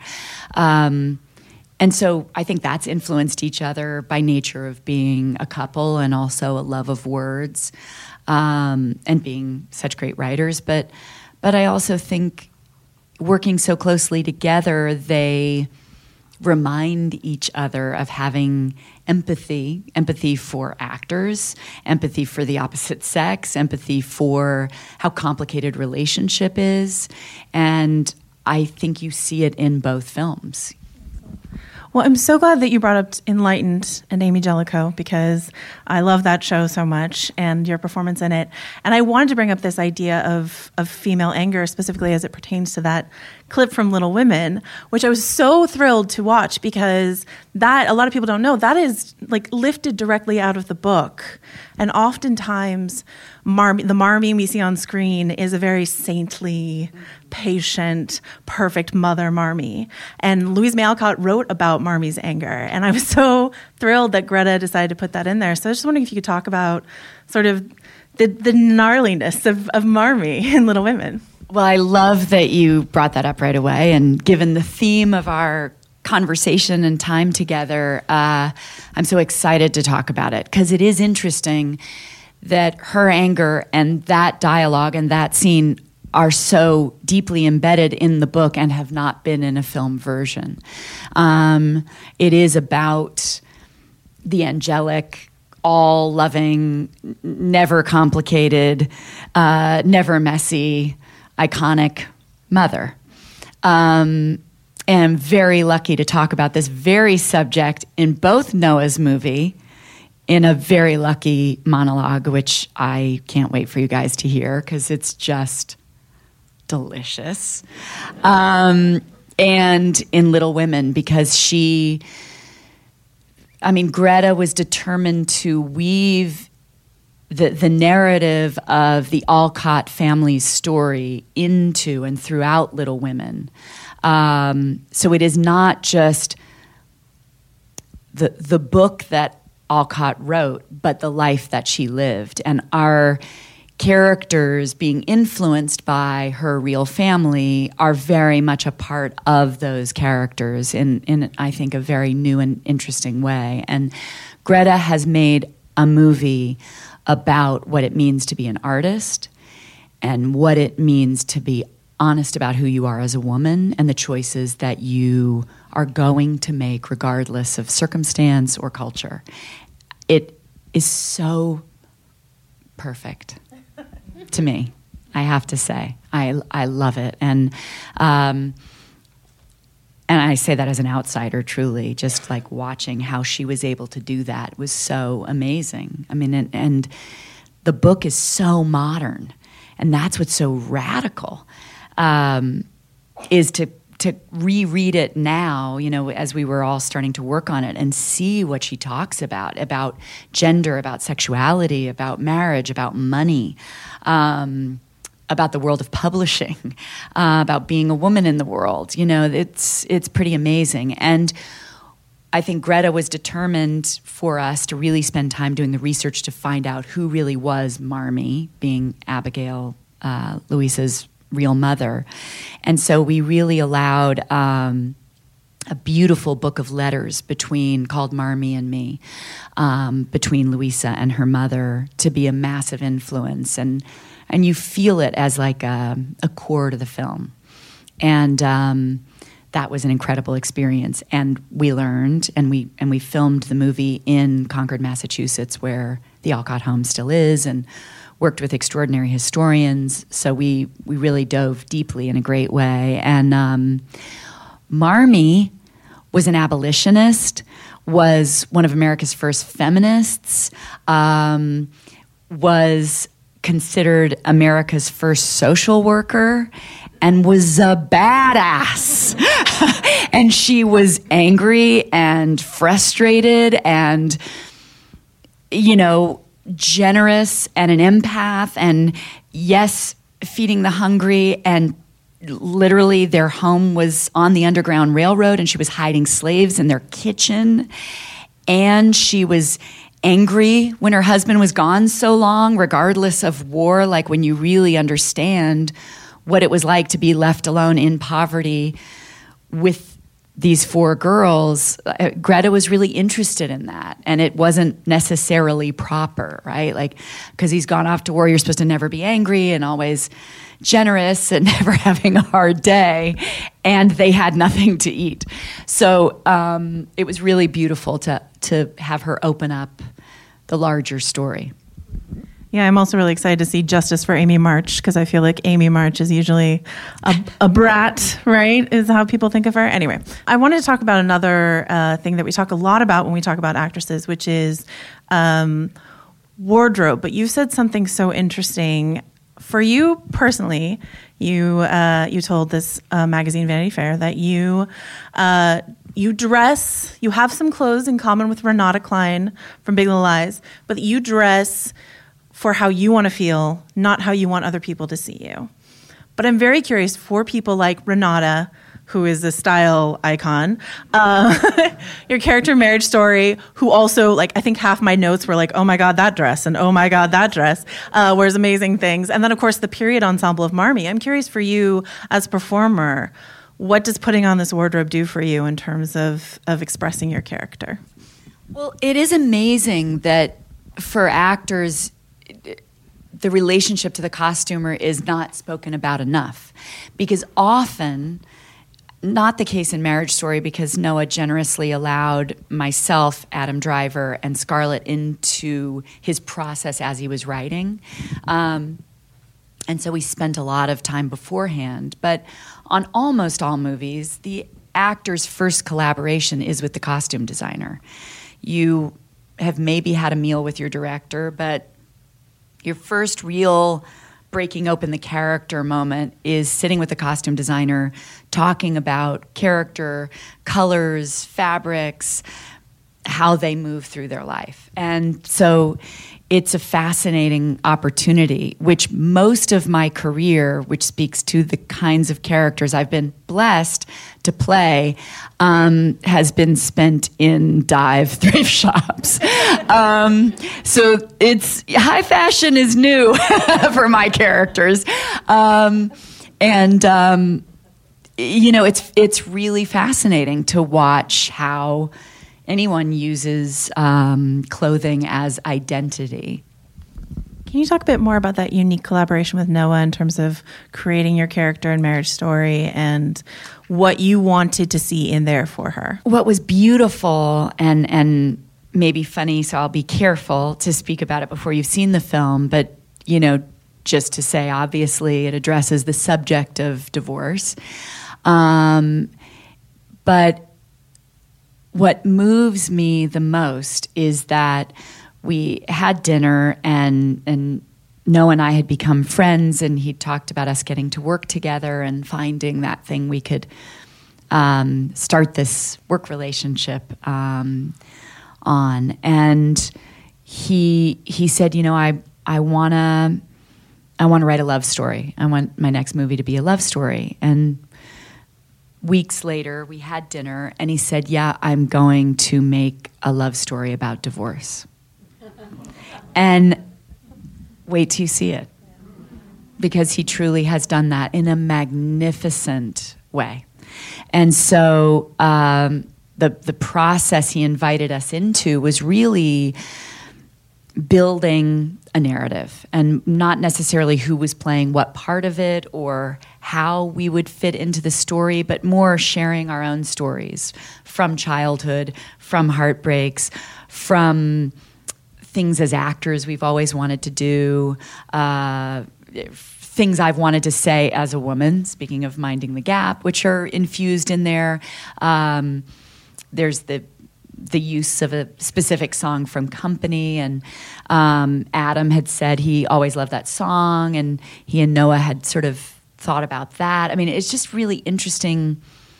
And so I think that's influenced each other by nature of being a couple, and also a love of words, and being such great writers. But I also think working so closely together, they remind each other of having empathy for actors, empathy for the opposite sex, empathy for how complicated relationship is. And I think you see it in both films. Well, I'm so glad that you brought up Enlightened and Amy Jellicoe, because I love that show so much and your performance in it. And I wanted to bring up this idea of female anger, specifically as it pertains to that clip from Little Women, which I was so thrilled to watch, because that, a lot of people don't know, that is like lifted directly out of the book. And oftentimes, the Marmee we see on screen is a very saintly, patient, perfect mother Marmee. And Louise May Alcott wrote about Marmee's anger. And I was so thrilled that Greta decided to put that in there. So I was just wondering if you could talk about sort of the gnarliness of Marmee in Little Women. Well, I love that you brought that up right away. And given the theme of our conversation and time together, I'm so excited to talk about it, because it is interesting that her anger and that dialogue and that scene are so deeply embedded in the book and have not been in a film version. It is about the angelic, all-loving, never complicated, never messy, iconic mother. And I'm very lucky to talk about this very subject in both Noah's movie, in a very lucky monologue, which I can't wait for you guys to hear because it's just delicious. And in Little Women, because Greta was determined to weave the narrative of the Alcott family's story into and throughout Little Women. So it is not just the book that Alcott wrote, but the life that she lived. And our characters being influenced by her real family are very much a part of those characters in I think, a very new and interesting way. And Greta has made a movie about what it means to be an artist and what it means to be honest about who you are as a woman and the choices that you are going to make regardless of circumstance or culture. It is so perfect to me, I have to say. I love it. And I say that as an outsider, truly, just like watching how she was able to do that was so amazing. I mean, and the book is so modern, and that's what's so radical, is to reread it now, as we were all starting to work on it and see what she talks about gender, about sexuality, about marriage, about money, about the world of publishing, about being a woman in the world. It's pretty amazing. And I think Greta was determined for us to really spend time doing the research to find out who really was Marmee, being Abigail, Louisa's real mother. And so we really allowed a beautiful book of letters called Marmee and Me, between Louisa and her mother to be a massive influence. And you feel it as like a core to the film. And that was an incredible experience. And we learned, and we filmed the movie in Concord, Massachusetts, where the Alcott home still is, and worked with extraordinary historians. So we really dove deeply in a great way. And Marmee was an abolitionist, was one of America's first feminists, was considered America's first social worker, and was a badass. And she was angry and frustrated and, generous and an empath, and yes, feeding the hungry, and literally their home was on the Underground Railroad, and she was hiding slaves in their kitchen, and she was angry when her husband was gone so long, regardless of war, like when you really understand what it was like to be left alone in poverty with these 4 girls. Greta was really interested in that, and it wasn't necessarily proper, right? Like, because he's gone off to war, you're supposed to never be angry and always generous and never having a hard day, and they had nothing to eat. So it was really beautiful to have her open up the larger story. Yeah, I'm also really excited to see justice for Amy March, because I feel like Amy March is usually a brat, right? Is how people think of her. Anyway, I wanted to talk about another thing that we talk a lot about when we talk about actresses, which is wardrobe. But you said something so interesting. For you personally, you told this magazine, Vanity Fair, that you dress, you have some clothes in common with Renata Klein from Big Little Lies, but you dress for how you want to feel, not how you want other people to see you. But I'm very curious, for people like Renata, who is a style icon, your character Marriage Story, who also, like, I think half my notes were like, oh my God, that dress, and oh my God, that dress, wears amazing things. And then, of course, the period ensemble of Marmee. I'm curious for you as a performer, what does putting on this wardrobe do for you in terms of expressing your character? Well, it is amazing that for actors, the relationship to the costumer is not spoken about enough, because often, not the case in Marriage Story, because Noah generously allowed myself, Adam Driver, and Scarlett into his process as he was writing. And so we spent a lot of time beforehand. But on almost all movies, the actor's first collaboration is with the costume designer. You have maybe had a meal with your director, but your first real breaking open the character moment is sitting with the costume designer, talking about character, colors, fabrics, how they move through their life. And so it's a fascinating opportunity, which most of my career, which speaks to the kinds of characters I've been blessed to play, has been spent in dive thrift shops. So it's high fashion is new for my characters. It's really fascinating to watch how anyone uses clothing as identity. Can you talk a bit more about that unique collaboration with Noah in terms of creating your character in Marriage Story and what you wanted to see in there for her? What was beautiful and maybe funny, so I'll be careful to speak about it before you've seen the film, but, just to say, obviously, it addresses the subject of divorce. But what moves me the most is that we had dinner and Noah and I had become friends, and he talked about us getting to work together and finding that thing we could start this work relationship on. And he said, I want to write a love story. I want my next movie to be a love story. And weeks later, we had dinner, and he said, yeah, I'm going to make a love story about divorce. And wait till you see it, because he truly has done that in a magnificent way. And so the process he invited us into was really building a narrative, and not necessarily who was playing what part of it or how we would fit into the story, but more sharing our own stories from childhood, from heartbreaks, from things as actors we've always wanted to do, things I've wanted to say as a woman, speaking of Minding the Gap, which are infused in there. There's the use of a specific song from Company, and Adam had said he always loved that song, and he and Noah had sort of thought about that. I mean, it's just really interesting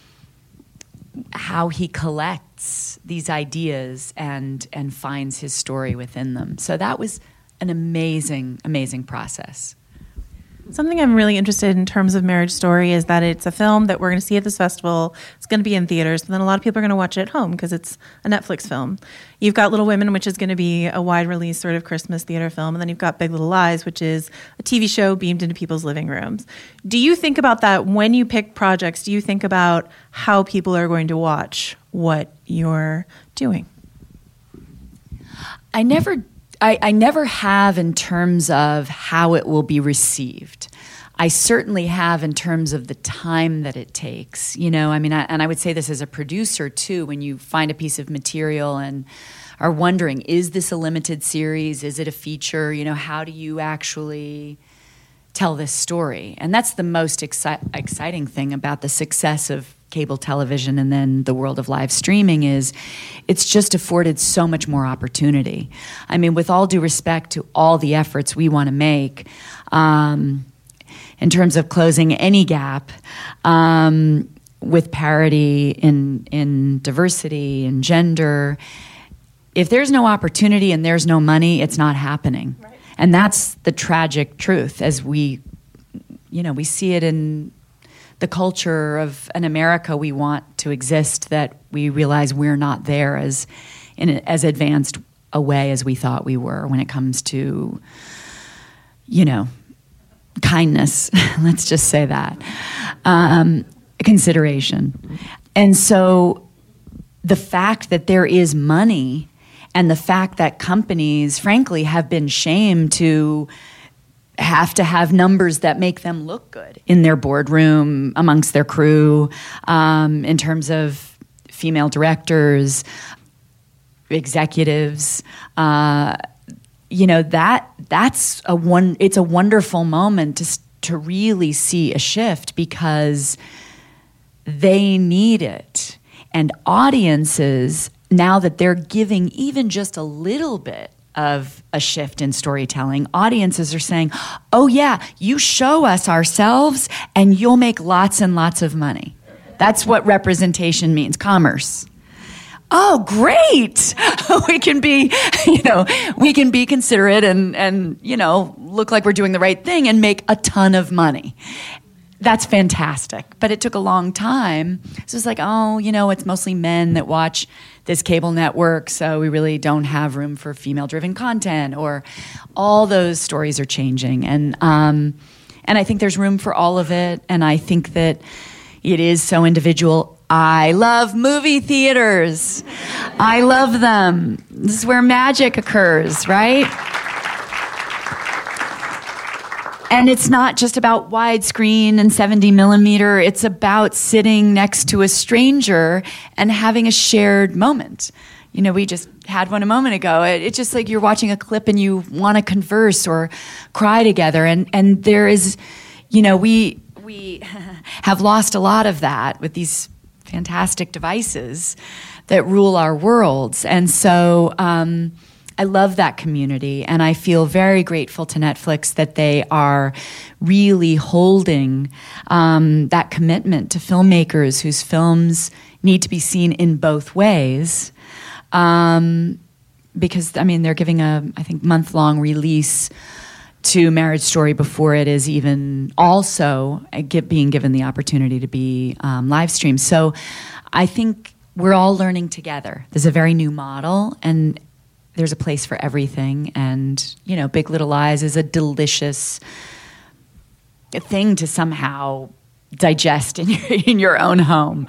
how he collects these ideas and finds his story within them. So that was an amazing, amazing process. Something I'm really interested in terms of Marriage Story is that it's a film that we're going to see at this festival. It's going to be in theaters, and then a lot of people are going to watch it at home because it's a Netflix film. You've got Little Women, which is going to be a wide release sort of Christmas theater film, and then you've got Big Little Lies, which is a TV show beamed into people's living rooms. Do you think about that when you pick projects? Do you think about how people are going to watch what you're doing? I never have in terms of how it will be received. I certainly have in terms of the time that it takes. I would say this as a producer too, when you find a piece of material and are wondering, is this a limited series? Is it a feature? How do you actually tell this story? And that's the most exciting thing about the success of cable television and then the world of live streaming is it's just afforded so much more opportunity. I mean, with all due respect to all the efforts we want to make in terms of closing any gap with parity in diversity and gender, if there's no opportunity and there's no money, it's not happening. Right. And that's the tragic truth as we see it in the culture of an America we want to exist, that we realize we're not there as advanced a way as we thought we were when it comes to, kindness. Let's just say that. Consideration. And so the fact that there is money And the fact that companies, frankly, have been shamed to have numbers that make them look good in their boardroom, amongst their crew, in terms of female directors, executives. That's it's a wonderful moment to really see a shift, because they need it. And audiences, now that they're giving even just a little bit of a shift in storytelling, audiences are saying, oh yeah, you show us ourselves and you'll make lots and lots of money. That's what representation means, commerce. Oh, great! we can be considerate and look like we're doing the right thing and make a ton of money. That's fantastic. But it took a long time. So it's like, it's mostly men that watch this cable network, so we really don't have room for female-driven content, or all those stories are changing. And I think there's room for all of it, and I think that it is so individual. I love movie theaters. I love them. This is where magic occurs, right? And it's not just about widescreen and 70 millimeter. It's about sitting next to a stranger and having a shared moment. We just had one a moment ago. It's just like you're watching a clip and you want to converse or cry together. And there is, we have lost a lot of that with these fantastic devices that rule our worlds. And so I love that community, and I feel very grateful to Netflix that they are really holding that commitment to filmmakers whose films need to be seen in both ways. Because, they're giving I think, month-long release to Marriage Story before it is even also being given the opportunity to be live streamed. So I think we're all learning together. There's a very new model, and there's a place for everything. And, Big Little Lies is a delicious thing to somehow digest in your own home.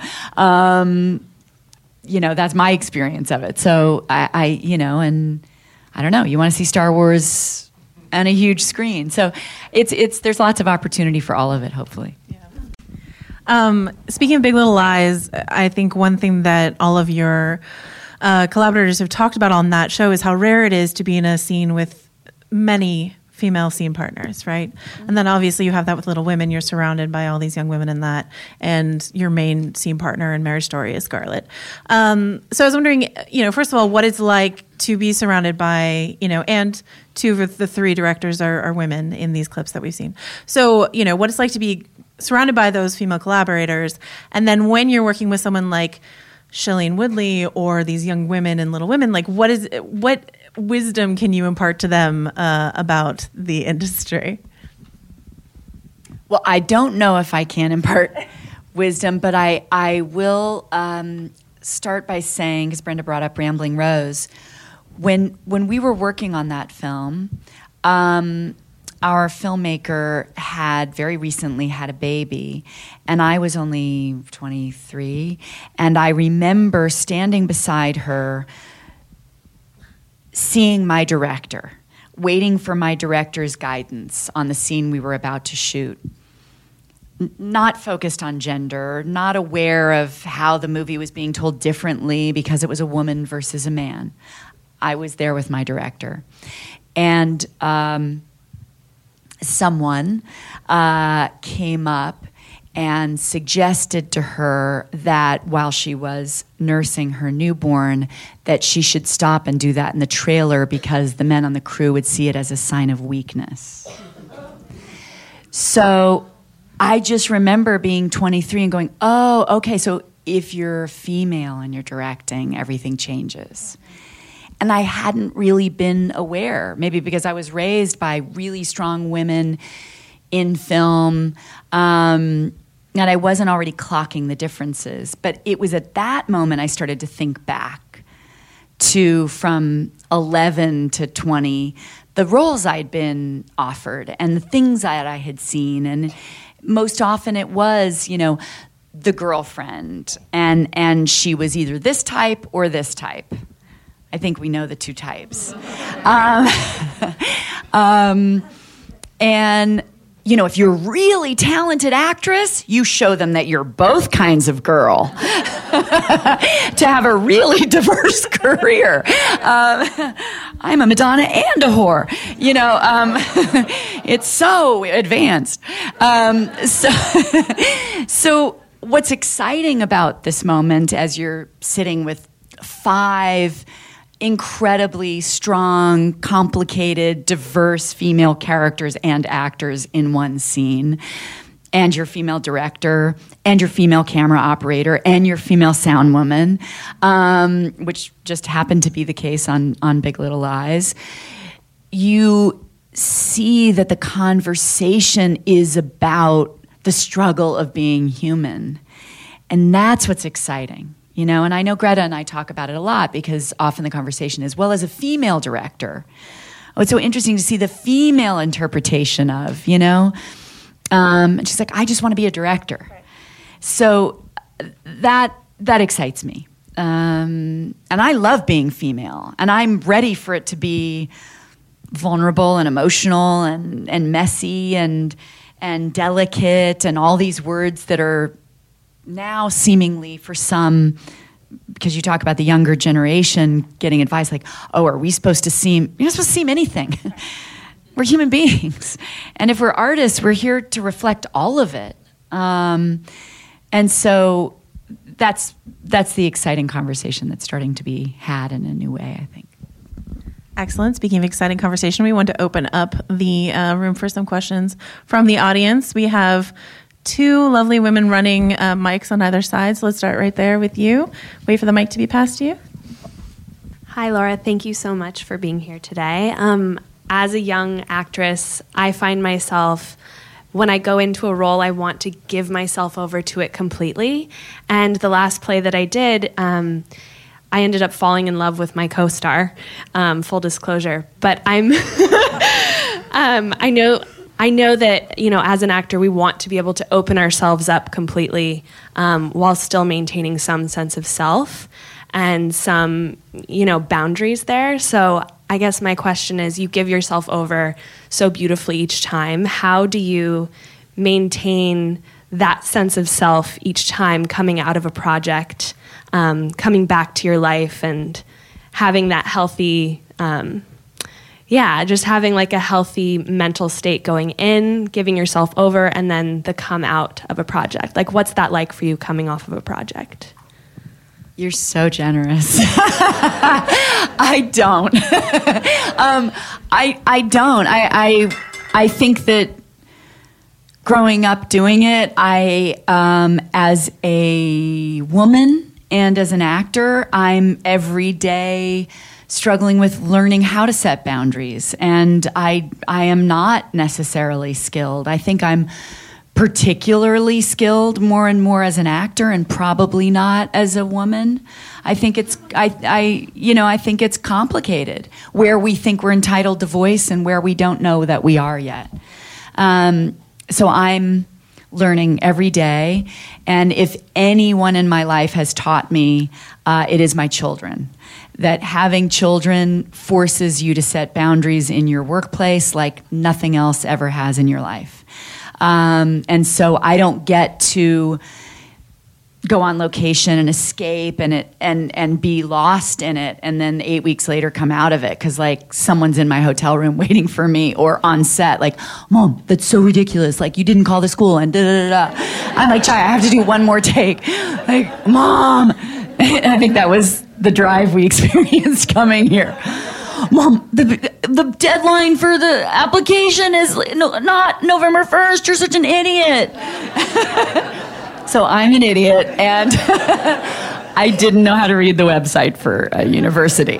That's my experience of it. So I don't know, you want to see Star Wars on a huge screen. So there's lots of opportunity for all of it, hopefully. Speaking of Big Little Lies, I think one thing that all of your collaborators have talked about on that show is how rare it is to be in a scene with many female scene partners, right? Mm-hmm. And then obviously you have that with Little Women. You're surrounded by all these young women in that, and your main scene partner in Marriage Story is Scarlett. So I was wondering, first of all, what it's like to be surrounded by, and two of the three directors are women in these clips that we've seen. So, what it's like to be surrounded by those female collaborators, and then when you're working with someone like Shailene Woodley or these young women in Little Women, like what wisdom can you impart to them about the industry? Well, I don't know if I can impart wisdom, but I will start by saying, because Brenda brought up Rambling Rose, when we were working on that film, our filmmaker had very recently had a baby, and I was only 23, and I remember standing beside her, seeing my director, waiting for my director's guidance on the scene we were about to shoot. Not focused on gender, not aware of how the movie was being told differently because it was a woman versus a man. I was there with my director. And someone came up and suggested to her that while she was nursing her newborn, that she should stop and do that in the trailer because the men on the crew would see it as a sign of weakness. So I just remember being 23 and going, oh, okay, so if you're female and you're directing, everything changes. And I hadn't really been aware, maybe because I was raised by really strong women in film, and I wasn't already clocking the differences. But it was at that moment I started to think back to, from 11 to 20, the roles I'd been offered and the things that I had seen. And most often it was, the girlfriend, and she was either this type or this type. I think we know the two types. And, you know, if you're a really talented actress, you show them that you're both kinds of girl to have a really diverse career. I'm a Madonna and a whore. You know, it's so advanced. So what's exciting about this moment as you're sitting with 5 incredibly strong, complicated, diverse female characters and actors in one scene, and your female director, and your female camera operator, and your female sound woman, which just happened to be the case on Big Little Lies, you see that the conversation is about the struggle of being human. And that's what's exciting. You know, and I know Greta and I talk about it a lot because often the conversation is, well, as a female director, it's so interesting to see the female interpretation of, you know, and she's like, I just want to be a director. Right. So that excites me. And I love being female, and I'm ready for it to be vulnerable and emotional and messy and delicate and all these words that are now seemingly for some, because you talk about the younger generation getting advice like, oh, are we supposed to seem, you're not supposed to seem anything. We're human beings. And if we're artists, we're here to reflect all of it. And so that's the exciting conversation that's starting to be had in a new way, I think. Excellent. Speaking of exciting conversation, we want to open up the room for some questions from the audience. We have 2 lovely women running mics on either side. So let's start right there with you. Wait for the mic to be passed to you. Hi, Laura. Thank you so much for being here today. As a young actress, I find myself, when I go into a role, I want to give myself over to it completely. And the last play that I did, I ended up falling in love with my co-star, full disclosure. But I know that, you know, as an actor, we want to be able to open ourselves up completely while still maintaining some sense of self and some, you know, boundaries there. So I guess my question is, you give yourself over so beautifully each time. How do you maintain that sense of self each time coming out of a project, coming back to your life and having that healthy just having like a healthy mental state going in, giving yourself over, and then the come out of a project? Like, what's that like for you coming off of a project? You're so generous. I don't. I don't. I think that growing up doing it, as a woman and as an actor, I'm every day struggling with learning how to set boundaries. And I am not necessarily skilled. I think I'm particularly skilled more and more as an actor and probably not as a woman. I think it's I think it's complicated where we think we're entitled to voice and where we don't know that we are yet. So I'm learning every day. And if anyone in my life has taught me, it is my children. That having children forces you to set boundaries in your workplace like nothing else ever has in your life. And so I don't get to go on location and escape and be lost in it, and then 8 weeks later come out of it because like someone's in my hotel room waiting for me, or on set like, Mom, that's so ridiculous, like you didn't call the school and da da da. I'm like, Chai, I have to do one more take. Like, Mom. And I think that was the drive we experienced coming here. Mom, the deadline for the application is not November 1st. You're such an idiot. So I'm an idiot, and I didn't know how to read the website for a university.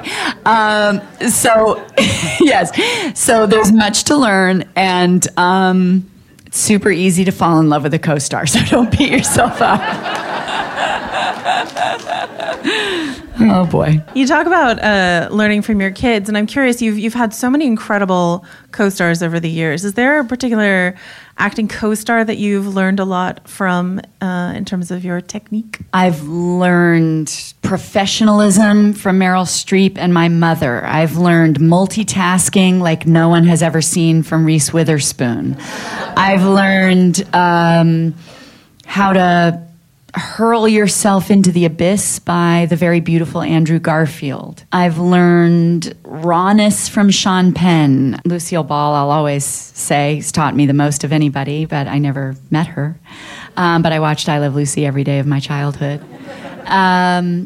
Yes. So there's much to learn, and it's super easy to fall in love with a co-star, so don't beat yourself up. Oh boy. You talk about learning from your kids, and I'm curious, you've had so many incredible co-stars over the years. Is there a particular acting co-star that you've learned a lot from in terms of your technique? I've learned professionalism from Meryl Streep and my mother. I've learned multitasking like no one has ever seen from Reese Witherspoon. I've learned how to hurl yourself into the abyss by the very beautiful Andrew Garfield. I've learned rawness from Sean Penn. Lucille Ball, I'll always say, has taught me the most of anybody, but I never met her. But I watched I Love Lucy every day of my childhood. And,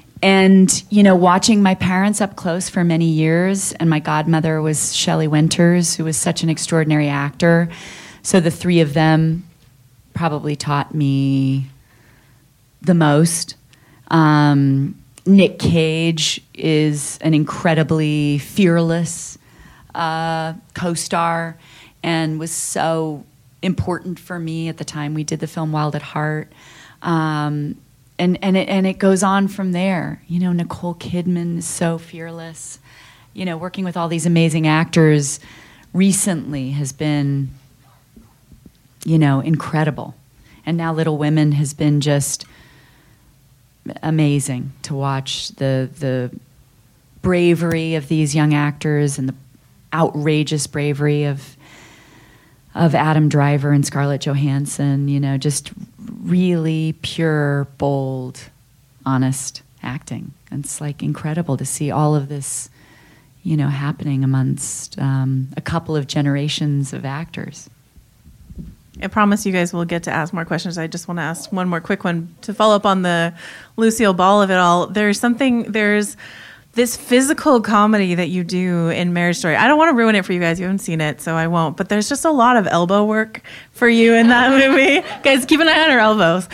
watching my parents up close for many years, and my godmother was Shelley Winters, who was such an extraordinary actor. So the three of them probably taught me the most. Nick Cage is an incredibly fearless co-star and was so important for me at the time we did the film Wild at Heart. And it goes on from there. Nicole Kidman is so fearless. Working with all these amazing actors recently has been, incredible. And now Little Women has been just amazing to watch the bravery of these young actors and the outrageous bravery of Adam Driver and Scarlett Johansson, just really pure, bold, honest acting. And it's like incredible to see all of this, happening amongst a couple of generations of actors. I promise you guys will get to ask more questions. I just want to ask one more quick one to follow up on the Lucille Ball of it all. There's this physical comedy that you do in Marriage Story. I don't want to ruin it for you guys. You haven't seen it, so I won't. But there's just a lot of elbow work for you in that movie. Guys, keep an eye on her elbows.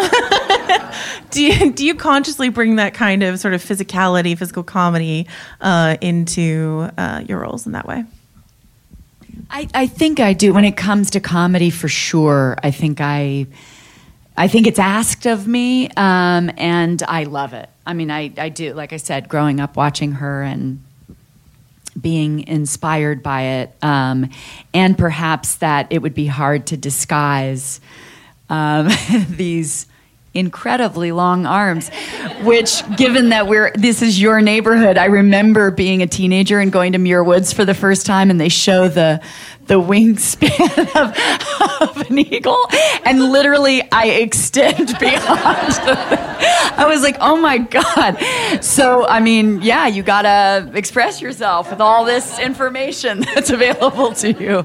Do you consciously bring that kind of sort of physicality, physical comedy into your roles in that way? I think I do. When it comes to comedy, for sure, I think it's asked of me, and I love it. I mean, I do. Like I said, growing up watching her and being inspired by it, and perhaps that it would be hard to disguise these incredibly long arms, which, given that this is your neighborhood, I remember being a teenager and going to Muir Woods for the first time, and they show the wingspan of an eagle, and literally I extend beyond I was like, oh my God. So, I mean, yeah, you gotta express yourself with all this information that's available to you.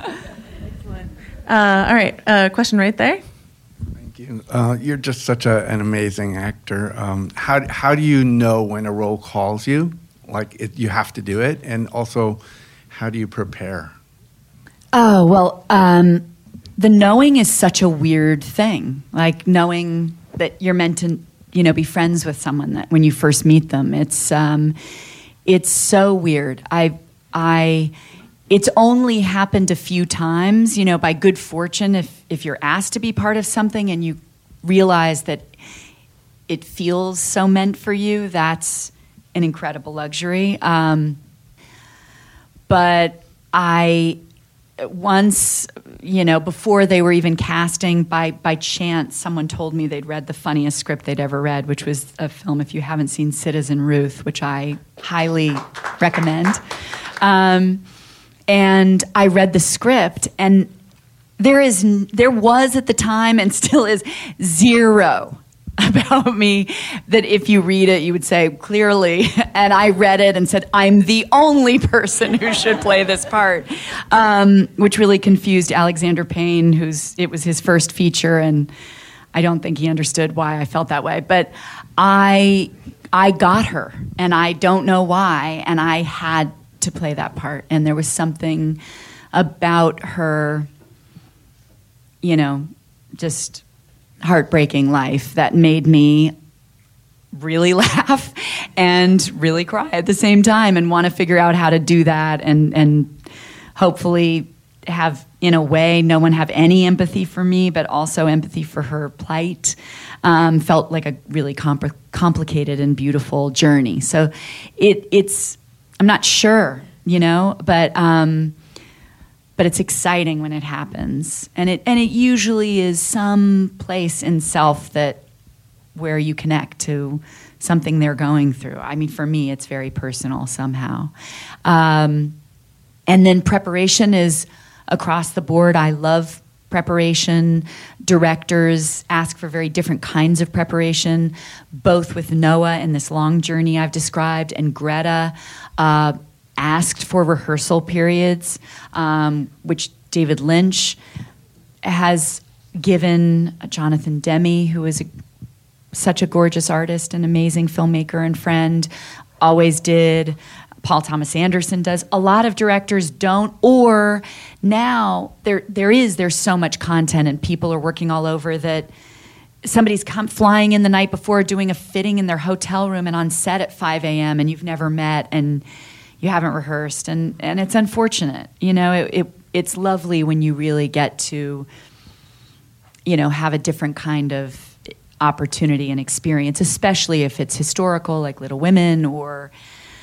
All right, question right there. You're just such an amazing actor. How do you know when a role calls you? You have to do it, and also, how do you prepare? Oh, well, the knowing is such a weird thing. Like knowing that you're meant to, be friends with someone that when you first meet them. It's so weird. It's only happened a few times, by good fortune, if you're asked to be part of something and you realize that it feels so meant for you, that's an incredible luxury. But once, before they were even casting, by chance, someone told me they'd read the funniest script they'd ever read, which was a film, if you haven't seen Citizen Ruth, which I highly recommend. And I read the script, and there was at the time and still is zero about me that if you read it, you would say clearly. And I read it and said, I'm the only person who should play this part, which really confused Alexander Payne, it was his first feature, and I don't think he understood why I felt that way. But I got her, and I don't know why, and I had to play that part. And there was something about her, just heartbreaking life that made me really laugh and really cry at the same time, and want to figure out how to do that, and hopefully have, in a way, no one have any empathy for me, but also empathy for her plight. Felt like a really complicated and beautiful journey. So it's I'm not sure, but but it's exciting when it happens. And it usually is some place in self where you connect to something they're going through. I mean, for me, it's very personal somehow. And then preparation is across the board. I love preparation. Directors ask for very different kinds of preparation, both with Noah and this long journey I've described, and Greta asked for rehearsal periods, which David Lynch has given Jonathan Demme, who is such a gorgeous artist and amazing filmmaker and friend, always did. Paul Thomas Anderson does. A lot of directors don't, or now there's so much content and people are working all over that somebody's flying in the night before doing a fitting in their hotel room and on set at 5 a.m. and you've never met and you haven't rehearsed, and it's unfortunate. You know, it's lovely when you really get to, you know, have a different kind of opportunity and experience, especially if it's historical, like Little Women, or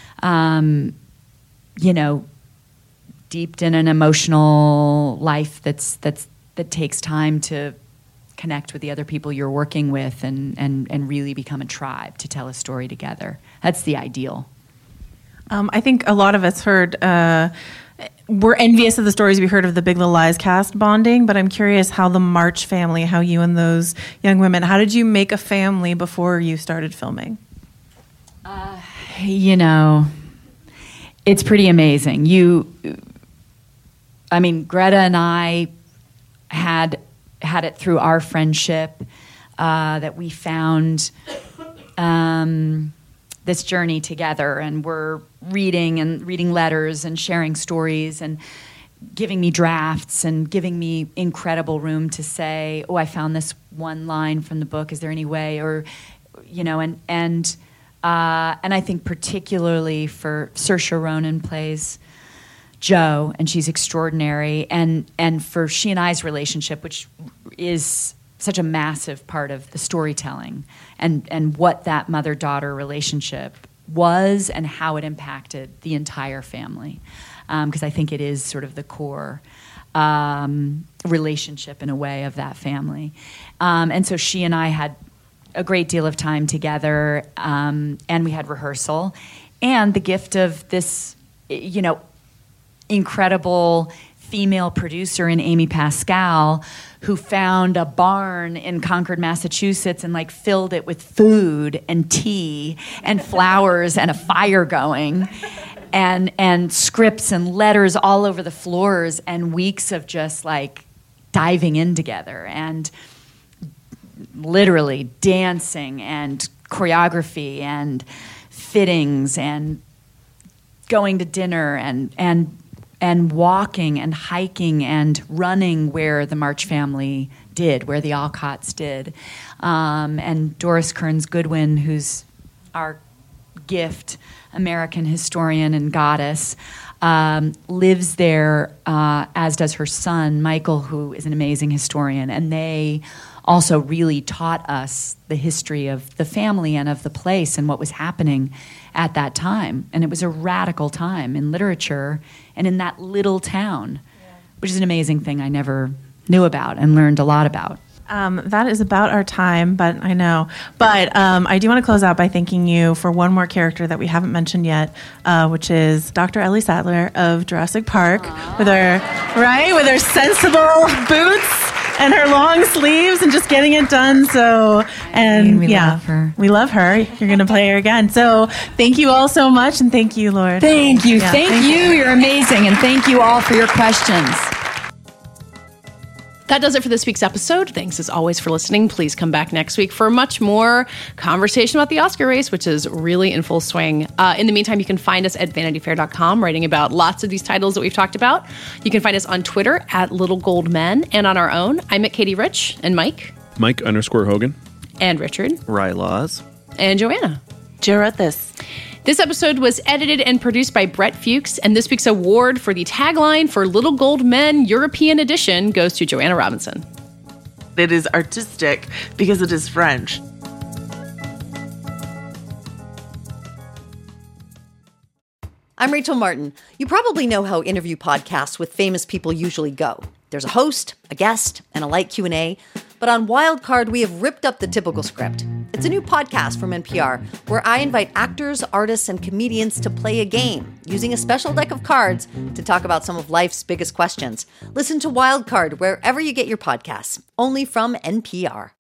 you know, deeped in an emotional life that takes time to connect with the other people you're working with and really become a tribe to tell a story together. That's the ideal. I think a lot of us we're envious of the stories we heard of the Big Little Lies cast bonding, but I'm curious how the March family, how you and those young women, how did you make a family before you started filming? You know, it's pretty amazing. I mean, Greta and I had it through our friendship that we found this journey together, and we're reading letters and sharing stories and giving me drafts and giving me incredible room to say, oh, I found this one line from the book. Is there any way? Or, you know, and I think particularly for Saoirse Ronan plays Jo, and she's extraordinary, and for she and I's relationship, which is such a massive part of the storytelling, and what that mother-daughter relationship was and how it impacted the entire family, because I think it is sort of the core relationship in a way of that family. And so she and I had a great deal of time together, and we had rehearsal, and the gift of this, you know, incredible female producer in Amy Pascal, who found a barn in Concord, Massachusetts, and like filled it with food and tea and flowers and a fire going, and scripts and letters all over the floors, and weeks of just like diving in together and literally dancing and choreography and fittings and going to dinner and walking and hiking and running where the March family did, where the Alcotts did. And Doris Kearns Goodwin, who's our gift, American historian and goddess, lives there, as does her son, Michael, who is an amazing historian. And they also really taught us the history of the family and of the place and what was happening at that time. And it was a radical time in literature and in that little town, which is an amazing thing I never knew about and learned a lot about. That is about our time, but I know. But I do want to close out by thanking you for one more character that we haven't mentioned yet, which is Dr. Ellie Sattler of Jurassic Park, with her sensible boots and her long sleeves and just getting it done. So, and we love her. We love her. You're going to play her again. So thank you all so much, and thank you, Lord. Thank you. Yeah, thank you. You're amazing. And thank you all for your questions. That does it for this week's episode. Thanks as always for listening. Please come back next week for much more conversation about the Oscar race, which is really in full swing. In the meantime, you can find us at VanityFair.com, writing about lots of these titles that we've talked about. You can find us on Twitter at Little Gold Men, and on our own. I'm at Katie Rich, and Mike. Mike_Hogan. And Richard. Rye Laws. And Joanna. Jo wrote this. This episode was edited and produced by Brett Fuchs, and this week's award for the tagline for Little Gold Men European Edition goes to Joanna Robinson. It is artistic because it is French. I'm Rachel Martin. You probably know how interview podcasts with famous people usually go. There's a host, a guest, and a light Q&A. But on Wildcard, we have ripped up the typical script. It's a new podcast from NPR where I invite actors, artists, and comedians to play a game using a special deck of cards to talk about some of life's biggest questions. Listen to Wildcard wherever you get your podcasts, only from NPR.